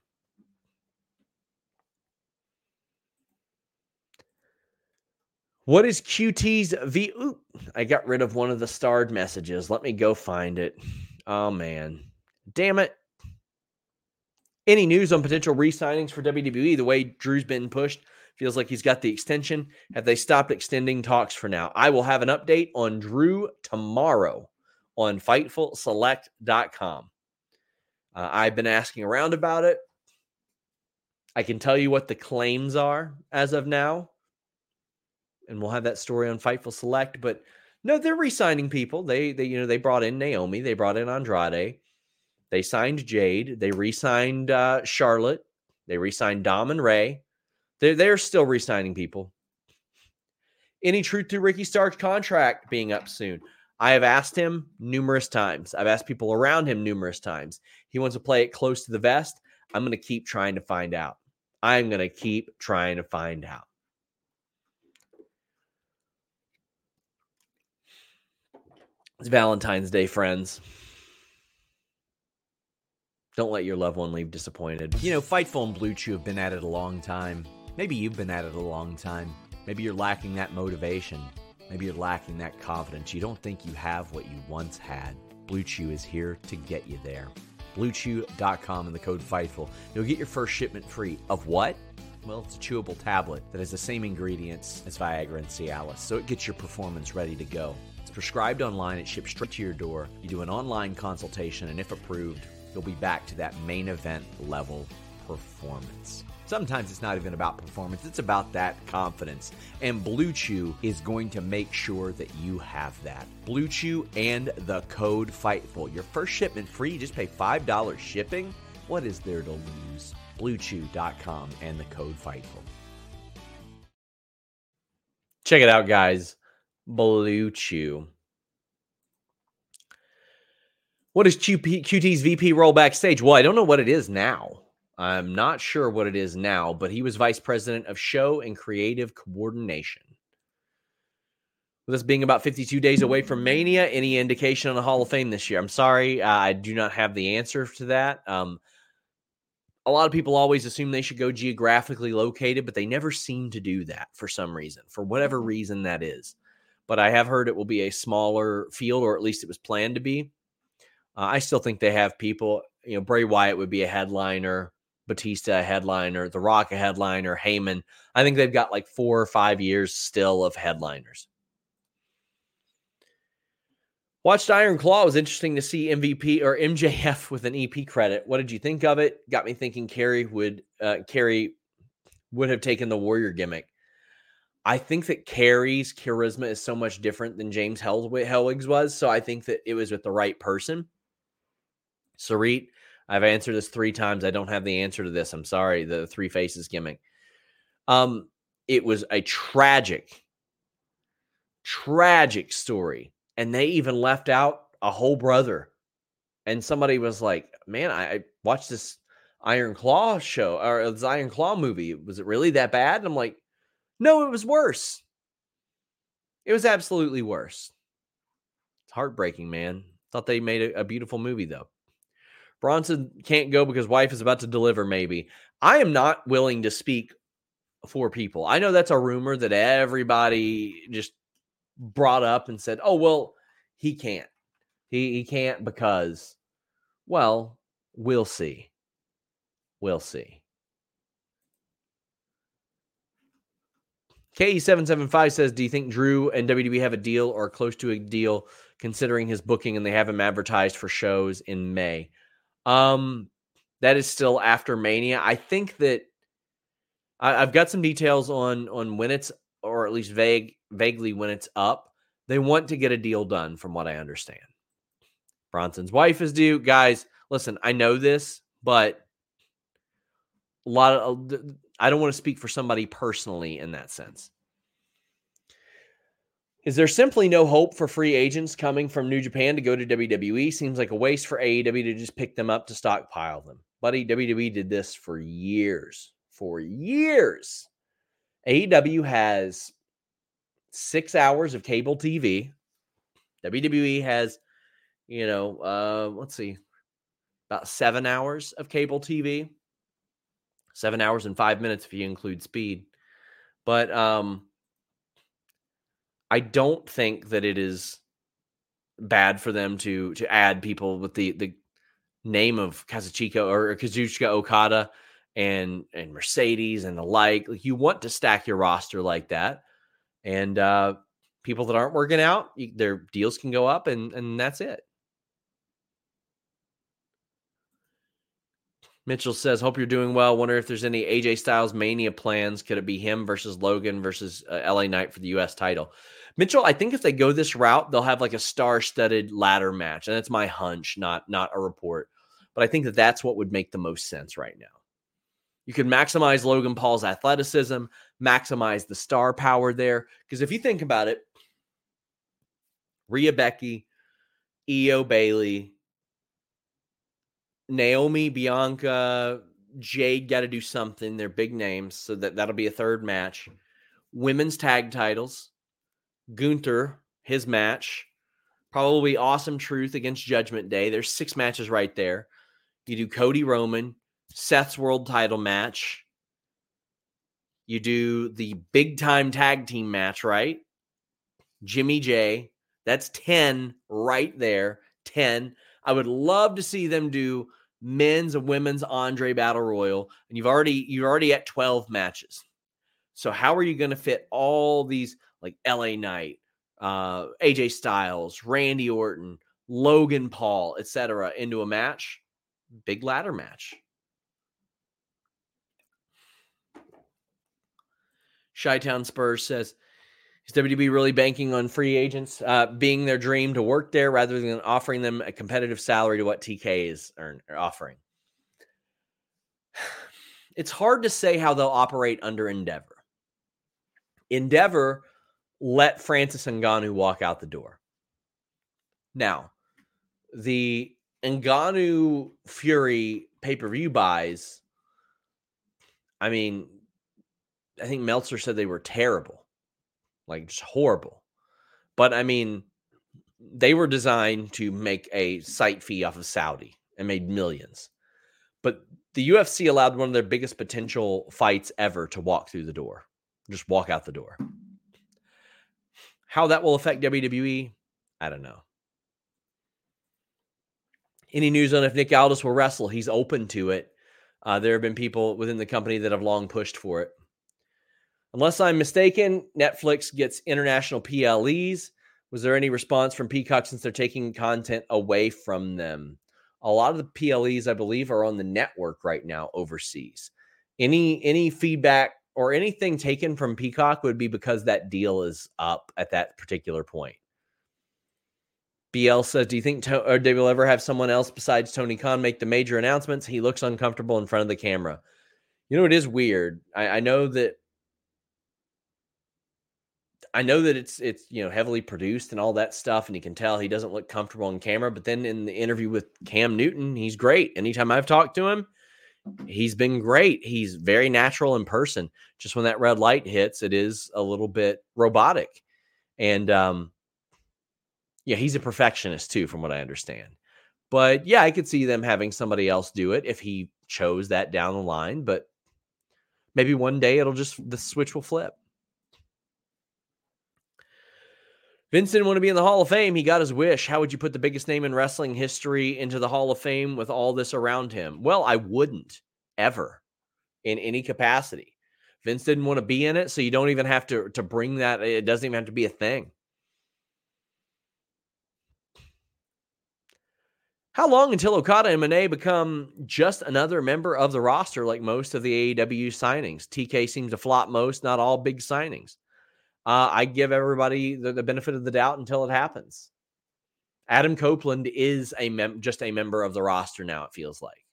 What is QT's V? Ooh, I got rid of one of the starred messages. Let me go find it. Oh, man. Damn it. Any news on potential re-signings for WWE? The way Drew's been pushed, feels like he's got the extension. Have they stopped extending talks for now? I will have an update on Drew tomorrow on FightfulSelect.com. I've been asking around about it. I can tell you what the claims are as of now. And we'll have that story on Fightful Select. But no, they're re-signing people. They brought in Naomi. They brought in Andrade. They signed Jade. They re-signed Charlotte. They re-signed Dom and Ray. They're still re-signing people. Any truth to Ricky Stark's contract being up soon? I have asked him numerous times. I've asked people around him numerous times. He wants to play it close to the vest. I'm going to keep trying to find out. I'm going to keep trying to find out. It's Valentine's Day, friends. Don't let your loved one leave disappointed. You know, Fightful and Blue Chew have been at it a long time. Maybe you've been at it a long time. Maybe you're lacking that motivation. Maybe you're lacking that confidence. You don't think you have what you once had. Blue Chew is here to get you there. BlueChew.com and the code FIGHTFUL. You'll get your first shipment free. Of what? Well, it's a chewable tablet that has the same ingredients as Viagra and Cialis, so it gets your performance ready to go. It's prescribed online. It ships straight to your door. You do an online consultation, and if approved, you'll be back to that main event level performance. Sometimes it's not even about performance. It's about that confidence. And Blue Chew is going to make sure that you have that. Blue Chew and the code FIGHTFUL. Your first shipment free. You just pay $5 shipping. What is there to lose? BlueChew.com and the code FIGHTFUL. Check it out, guys. Blue Chew. What is QT's VP role backstage? Well, I don't know what it is now. I'm not sure what it is now, but he was vice president of show and creative coordination. With us being about 52 days away from Mania, any indication on the Hall of Fame this year? I'm sorry, I do not have the answer to that. A lot of people always assume they should go geographically located, but they never seem to do that for some reason, for whatever reason that is. But I have heard it will be a smaller field, or at least it was planned to be. I still think they have people, Bray Wyatt would be a headliner, Batista a headliner, The Rock a headliner, Heyman. I think they've got like 4 or 5 years still of headliners. Watched Iron Claw. It was interesting to see MVP or MJF with an EP credit. What did you think of it? Got me thinking Kerry would have taken the Warrior gimmick. I think that Kerry's charisma is so much different than James Hellwig's was, so I think that it was with the right person. Sarit, I've answered this 3 times. I don't have the answer to this. I'm sorry. The 3 faces gimmick. It was a tragic story. And they even left out a whole brother. And somebody was like, man, I watched this Iron Claw show, or this Iron Claw movie. Was it really that bad? And I'm like, no, it was worse. It was absolutely worse. It's heartbreaking, man. Thought they made a beautiful movie, though. Bronson can't go because wife is about to deliver, maybe. I am not willing to speak for people. I know that's a rumor that everybody just brought up and said, oh, well, he can't. He can't because, well, we'll see. We'll see. KE775 says, do you think Drew and WWE have a deal or close to a deal considering his booking and they have him advertised for shows in May? That is still after Mania. I think that I've got some details on when it's, or at least vaguely when it's up. They want to get a deal done from what I understand. Bronson's wife is due. Guys, listen, I know this, but I don't want to speak for somebody personally in that sense. Is there simply no hope for free agents coming from New Japan to go to WWE? Seems like a waste for AEW to just pick them up to stockpile them. Buddy, WWE did this for years. For years. AEW has 6 hours of cable TV. WWE has, let's see, about 7 hours of cable TV. 7 hours and 5 minutes if you include speed. But I don't think that it is bad for them to add people with the name of Kazuchika Okada and Mercedes and the like. Like, you want to stack your roster like that. And people that aren't working out, their deals can go up, and that's it. Mitchell says, hope you're doing well. Wonder if there's any AJ Styles Mania plans. Could it be him versus Logan versus LA Knight for the U.S. title? Mitchell, I think if they go this route, they'll have like a star-studded ladder match. And that's my hunch, not a report. But I think that that's what would make the most sense right now. You could maximize Logan Paul's athleticism, maximize the star power there. Because if you think about it, Rhea Becky, Io Bailey, Naomi, Bianca, Jade got to do something. They're big names, so that'll be a third match. Women's tag titles. Gunther, his match. Probably Awesome Truth against Judgment Day. There's 6 matches right there. You do Cody Roman, Seth's world title match. You do the big time tag team match, right? Jimmy J. That's 10 right there. 10. I would love to see them do men's and women's Andre Battle Royal. And you're already at 12 matches. So how are you going to fit all these like LA Knight, AJ Styles, Randy Orton, Logan Paul, etc. into a match? Big ladder match. Chi-Town Spurs says, is WWE really banking on free agents being their dream to work there rather than offering them a competitive salary to what TK is offering? It's hard to say how they'll operate under Endeavor. Endeavor let Francis Ngannou walk out the door. Now, the Ngannou Fury pay-per-view buys, I mean, I think Meltzer said they were terrible, like just horrible. But I mean, they were designed to make a site fee off of Saudi and made millions. But the UFC allowed one of their biggest potential fights ever to walk through the door, just walk out the door. How that will affect WWE, I don't know. Any news on if Nick Aldis will wrestle? He's open to it. There have been people within the company that have long pushed for it. Unless I'm mistaken, Netflix gets international PLEs. Was there any response from Peacock since they're taking content away from them? A lot of the PLEs, I believe, are on the network right now overseas. Any feedback or anything taken from Peacock would be because that deal is up at that particular point. BL says, do you think they will ever have someone else besides Tony Khan make the major announcements? He looks uncomfortable in front of the camera. You know, it is weird. I know that it's heavily produced and all that stuff, and you can tell he doesn't look comfortable on camera. But then in the interview with Cam Newton, he's great. Anytime I've talked to him, he's been great. He's very natural in person. Just when that red light hits, it is a little bit robotic. And he's a perfectionist too, from what I understand. But yeah, I could see them having somebody else do it if he chose that down the line. But maybe one day the switch will flip. Vince didn't want to be in the Hall of Fame. He got his wish. How would you put the biggest name in wrestling history into the Hall of Fame with all this around him? Well, I wouldn't ever in any capacity. Vince didn't want to be in it, so you don't even have to bring that. It doesn't even have to be a thing. How long until Okada and Monet become just another member of the roster like most of the AEW signings? TK seems to flop most, not all big signings. I give everybody the benefit of the doubt until it happens. Adam Copeland is just a member of the roster now, it feels like.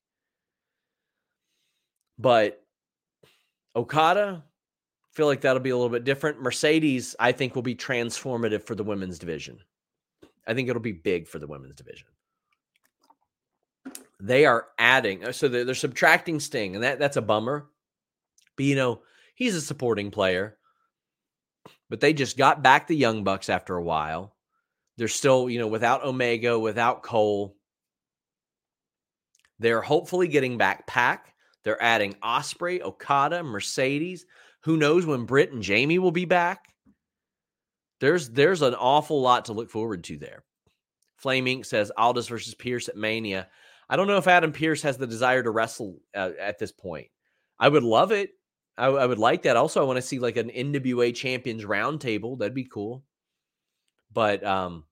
But Okada, I feel like that'll be a little bit different. Mercedes, I think, will be transformative for the women's division. I think it'll be big for the women's division. They are adding, so they're subtracting Sting, and that's a bummer. But, he's a supporting player. But they just got back the Young Bucks after a while. They're still, without Omega, without Cole. They're hopefully getting back Pac. They're adding Ospreay, Okada, Mercedes. Who knows when Britt and Jamie will be back? There's an awful lot to look forward to there. Flame Inc. says Aldis versus Pierce at Mania. I don't know if Adam Pierce has the desire to wrestle at this point. I would love it. I would like that. Also, I want to see like an NWA Champions Roundtable. That'd be cool. But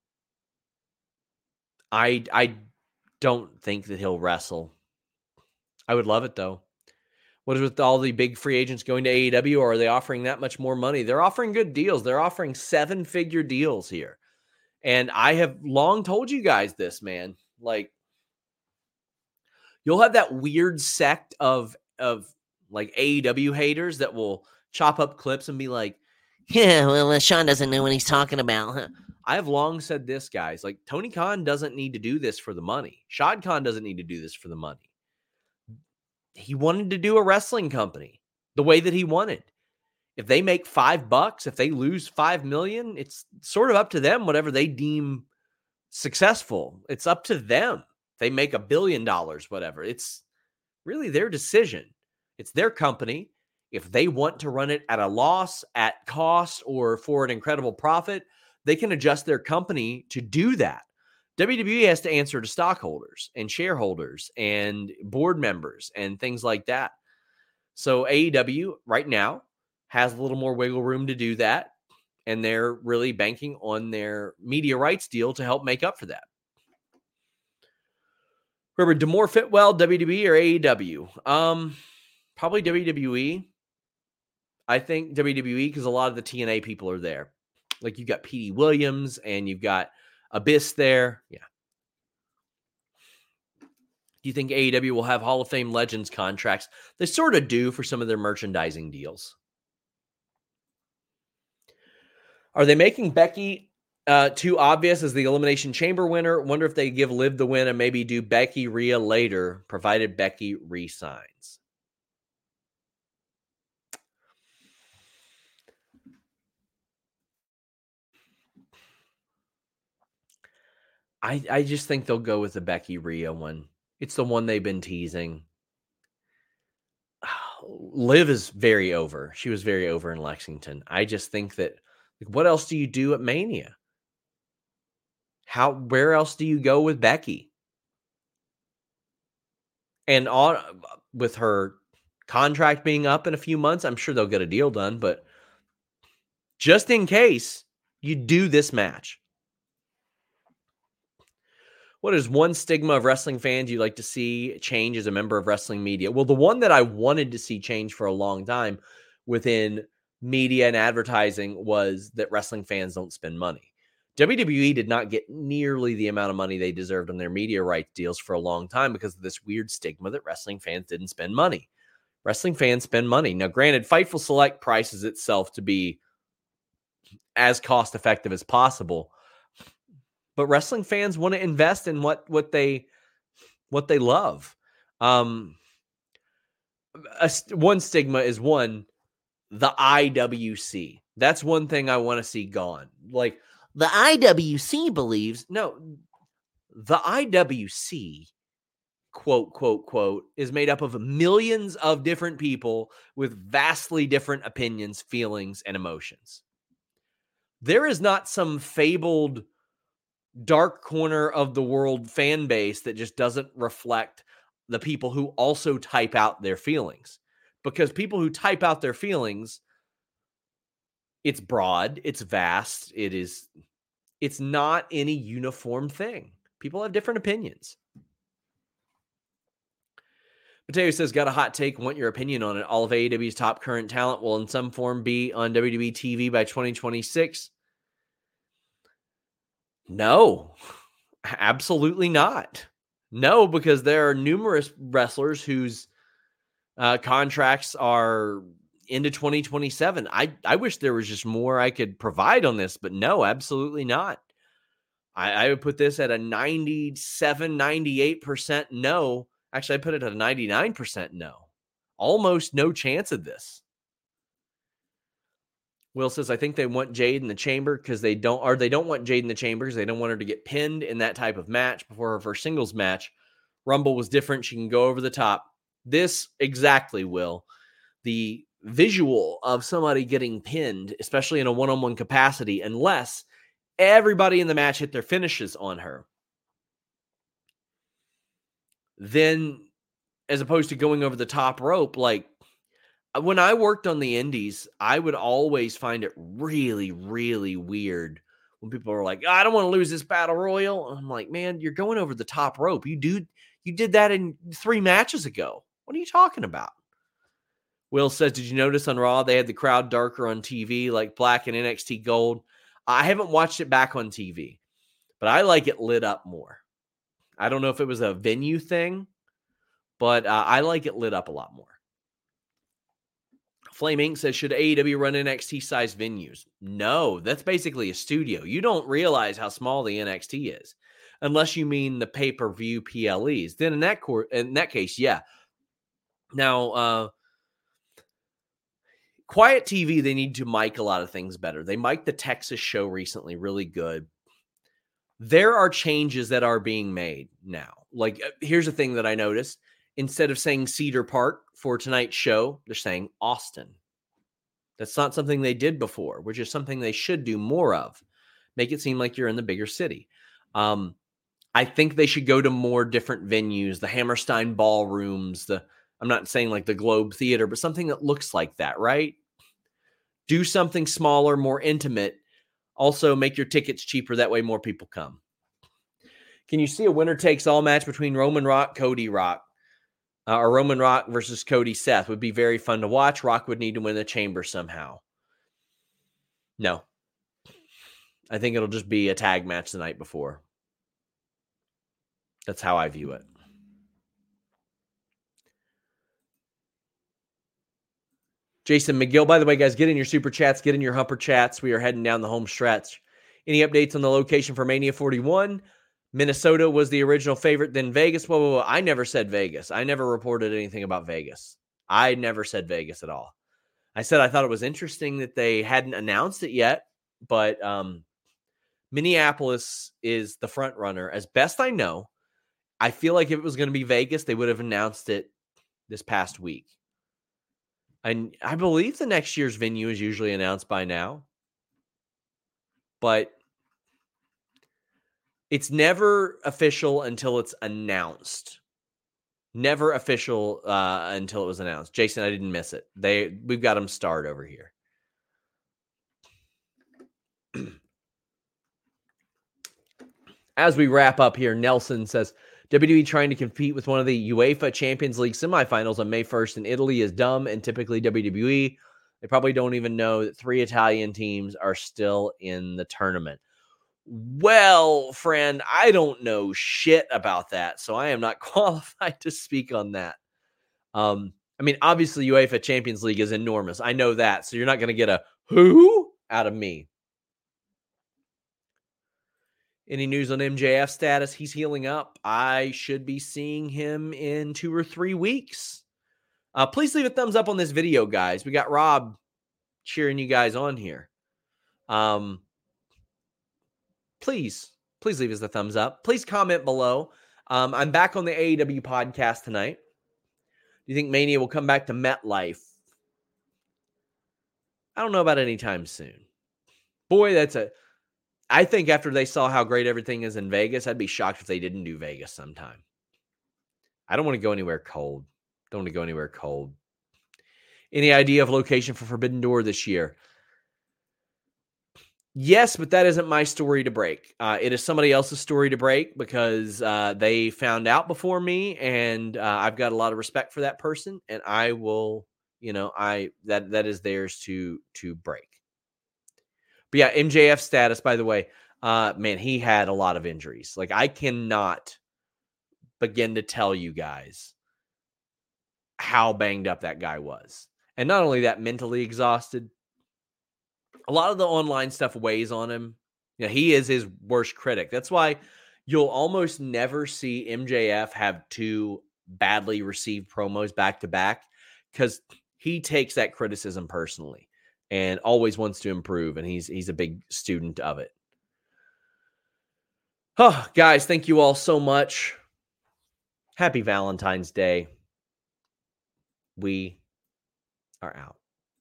I don't think that he'll wrestle. I would love it, though. What is with all the big free agents going to AEW, or are they offering that much more money? They're offering good deals. They're offering 7-figure deals here. And I have long told you guys this, man. Like, you'll have that weird sect of like AEW haters that will chop up clips and be like, yeah, well, Sean doesn't know what he's talking about. I have long said this, guys. Like, Tony Khan doesn't need to do this for the money. Shad Khan doesn't need to do this for the money. He wanted to do a wrestling company the way that he wanted. If they make $5, if they lose $5 million, it's sort of up to them, whatever they deem successful. It's up to them. If they make $1 billion, whatever. It's really their decision. It's their company. If they want to run it at a loss, at cost, or for an incredible profit, they can adjust their company to do that. WWE has to answer to stockholders and shareholders and board members and things like that. So AEW right now has a little more wiggle room to do that. And they're really banking on their media rights deal to help make up for that. Remember, DeMore fit well, WWE or AEW? Probably WWE. I think WWE because a lot of the TNA people are there. Like you've got Petey Williams and you've got Abyss there. Yeah. Do you think AEW will have Hall of Fame Legends contracts? They sort of do for some of their merchandising deals. Are they making Becky too obvious as the Elimination Chamber winner? Wonder if they give Liv the win and maybe do Becky Rhea later, provided Becky resigns. I just think they'll go with the Becky Rhea one. It's the one they've been teasing. Liv is very over. She was very over in Lexington. I just think that, like, what else do you do at Mania? Where else do you go with Becky? And with her contract being up in a few months, I'm sure they'll get a deal done. But just in case, you do this match. What is one stigma of wrestling fans you'd like to see change as a member of wrestling media? Well, the one that I wanted to see change for a long time within media and advertising was that wrestling fans don't spend money. WWE did not get nearly the amount of money they deserved on their media rights deals for a long time because of this weird stigma that wrestling fans didn't spend money. Wrestling fans spend money. Now, granted, Fightful Select prices itself to be as cost effective as possible. But wrestling fans want to invest in what they love. One stigma is the IWC. That's one thing I want to see gone. Like the IWC believes, no, the IWC, quote, is made up of millions of different people with vastly different opinions, feelings, and emotions. There is not some fabled dark corner of the world fan base that just doesn't reflect the people who also type out their feelings. Because people who type out their feelings, it's broad, it's vast, it's not any uniform thing. People have different opinions. Mateo says, got a hot take, want your opinion on it. All of AEW's top current talent will in some form be on WWE TV by 2026. No, absolutely not. No, because there are numerous wrestlers whose contracts are into 2027. I wish there was just more I could provide on this, but no, absolutely not. I would put this at a 97, 98% no. Actually, I put it at a 99% no. Almost no chance of this. Will says, I think they want Jade in the chamber because they don't want Jade in the chamber because they don't want her to get pinned in that type of match before her first singles match. Rumble was different. She can go over the top. This exactly, Will. The visual of somebody getting pinned, especially in a one-on-one capacity, unless everybody in the match hit their finishes on her, then as opposed to going over the top rope, like, when I worked on the indies, I would always find it really, really weird when people are like, I don't want to lose this battle royal. I'm like, man, you're going over the top rope. You did that in 3 matches ago. What are you talking about? Will says, did you notice on Raw they had the crowd darker on TV like Black and NXT Gold? I haven't watched it back on TV, but I like it lit up more. I don't know if it was a venue thing, but I like it lit up a lot more. Flame Inc. says, should AEW run NXT-sized venues? No, that's basically a studio. You don't realize how small the NXT is, unless you mean the pay-per-view PLEs. Then in that case, yeah. Now, Quiet TV, they need to mic a lot of things better. They mic'd the Texas show recently really good. There are changes that are being made now. Like, here's the thing that I noticed. instead of saying Cedar Park for tonight's show, they're saying Austin. That's not something they did before, which is something they should do more of. Make it seem like you're in the bigger city. I think they should go to more different venues, the Hammerstein ballrooms, I'm not saying like the Globe Theater, but something that looks like that, right? Do something smaller, more intimate. Also, make your tickets cheaper. That way more people come. Can you see a winner-takes-all match between Roman Rock, Cody Rock? Or Roman Rock versus Cody Seth would be very fun to watch. Rock would need to win the chamber somehow. No. I think it'll just be a tag match the night before. That's how I view it. Jason McGill, by the way, guys, get in your super chats, get in your humper chats. We are heading down the home stretch. Any updates on the location for Mania 41? Minnesota was the original favorite, then Vegas. Whoa. I never said Vegas. I never reported anything about Vegas. I never said Vegas at all. I said I thought it was interesting that they hadn't announced it yet, but Minneapolis is the front runner. As best I know, I feel like if it was going to be Vegas, they would have announced it this past week. And I believe the next year's venue is usually announced by now. But it's never official until it's announced. Never official until it was announced. Jason, I didn't miss it. We've got them starred over here. As we wrap up here, Nelson says, WWE trying to compete with one of the UEFA Champions League semifinals on May 1st in Italy is dumb and typically WWE. They probably don't even know that 3 Italian teams are still in the tournament. Well, friend, I don't know shit about that, so I am not qualified to speak on that. I mean, obviously, UEFA Champions League is enormous. I know that, so you're not going to get a who out of me. Any news on MJF status? He's healing up. I should be seeing him in 2 or 3 weeks. Please leave a thumbs up on this video, guys. We got Rob cheering you guys on here. Please leave us a thumbs up. Please comment below. I'm back on the AEW podcast tonight. Do you think Mania will come back to MetLife? I don't know about anytime soon. Boy, I think after they saw how great everything is in Vegas, I'd be shocked if they didn't do Vegas sometime. I don't want to go anywhere cold. Any idea of location for Forbidden Door this year? Yes, but that isn't my story to break. It is somebody else's story to break because they found out before me, and I've got a lot of respect for that person, and I will, that is theirs to break. But yeah, MJF status, by the way, man, he had a lot of injuries. Like, I cannot begin to tell you guys how banged up that guy was. And not only that, mentally exhausted. A lot of the online stuff weighs on him. He is his worst critic. That's why you'll almost never see MJF have 2 badly received promos back to back, because he takes that criticism personally and always wants to improve, and he's a big student of it. Oh, guys, thank you all so much. Happy Valentine's Day. We are out.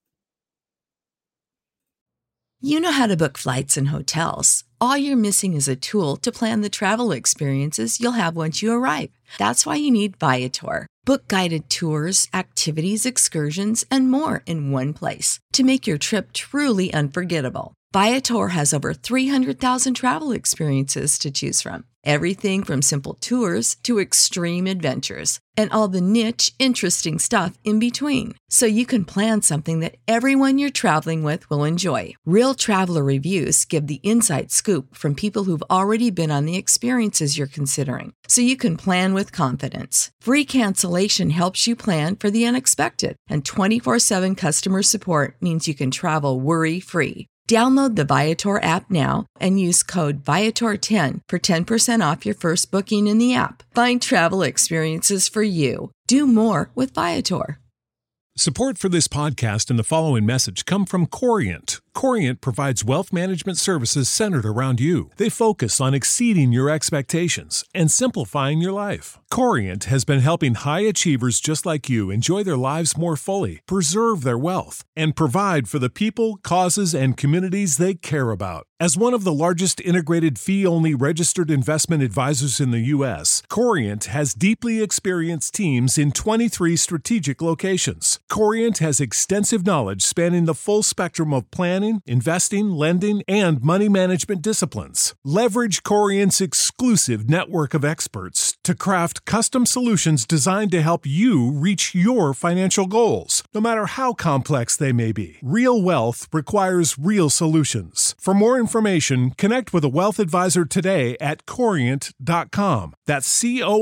You know how to book flights and hotels. All you're missing is a tool to plan the travel experiences you'll have once you arrive. That's why you need Viator. Book guided tours, activities, excursions, and more in one place to make your trip truly unforgettable. Viator has over 300,000 travel experiences to choose from. Everything from simple tours to extreme adventures and all the niche, interesting stuff in between. So you can plan something that everyone you're traveling with will enjoy. Real traveler reviews give the inside scoop from people who've already been on the experiences you're considering. So you can plan with confidence. Free cancellation helps you plan for the unexpected. And 24/7 customer support means you can travel worry-free. Download the Viator app now and use code Viator10 for 10% off your first booking in the app. Find travel experiences for you. Do more with Viator. Support for this podcast and the following message come from Corient. Corient provides wealth management services centered around you. They focus on exceeding your expectations and simplifying your life. Corient has been helping high achievers just like you enjoy their lives more fully, preserve their wealth, and provide for the people, causes, and communities they care about. As one of the largest integrated fee-only registered investment advisors in the U.S., Corient has deeply experienced teams in 23 strategic locations. Corient has extensive knowledge spanning the full spectrum of planning, investing, lending, and money management disciplines. Leverage Corient's exclusive network of experts to craft custom solutions designed to help you reach your financial goals, no matter how complex they may be. Real wealth requires real solutions. For more information, connect with a wealth advisor today at Corient.com. That's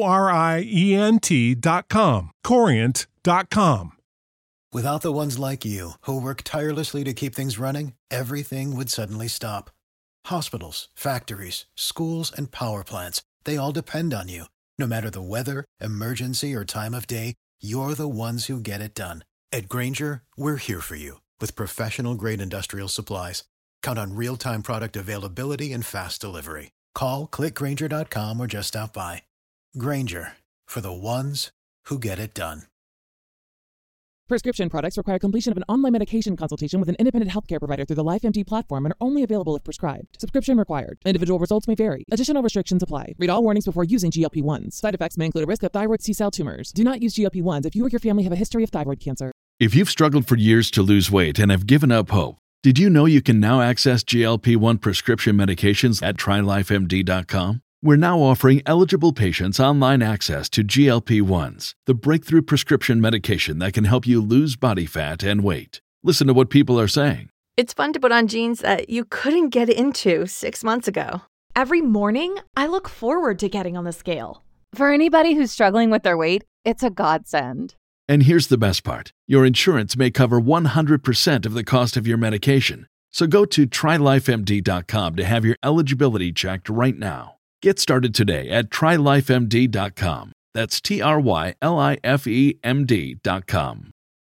Corient.com. Corient.com. Without the ones like you, who work tirelessly to keep things running, everything would suddenly stop. Hospitals, factories, schools, and power plants, they all depend on you. No matter the weather, emergency, or time of day, you're the ones who get it done. At Grainger, we're here for you with professional-grade industrial supplies. Count on real-time product availability and fast delivery. Call, click Grainger.com, or just stop by. Grainger, for the ones who get it done. Prescription products require completion of an online medication consultation with an independent healthcare provider through the LifeMD platform and are only available if prescribed. Subscription required. Individual results may vary. Additional restrictions apply. Read all warnings before using GLP-1s. Side effects may include a risk of thyroid C-cell tumors. Do not use GLP-1s if you or your family have a history of thyroid cancer. If you've struggled for years to lose weight and have given up hope, did you know you can now access GLP-1 prescription medications at TryLifeMD.com? We're now offering eligible patients online access to GLP-1s, the breakthrough prescription medication that can help you lose body fat and weight. Listen to what people are saying. It's fun to put on jeans that you couldn't get into 6 months ago. Every morning, I look forward to getting on the scale. For anybody who's struggling with their weight, it's a godsend. And here's the best part. Your insurance may cover 100% of the cost of your medication. So go to TryLifeMD.com to have your eligibility checked right now. Get started today at TryLifeMD.com. That's TryLifeMD.com.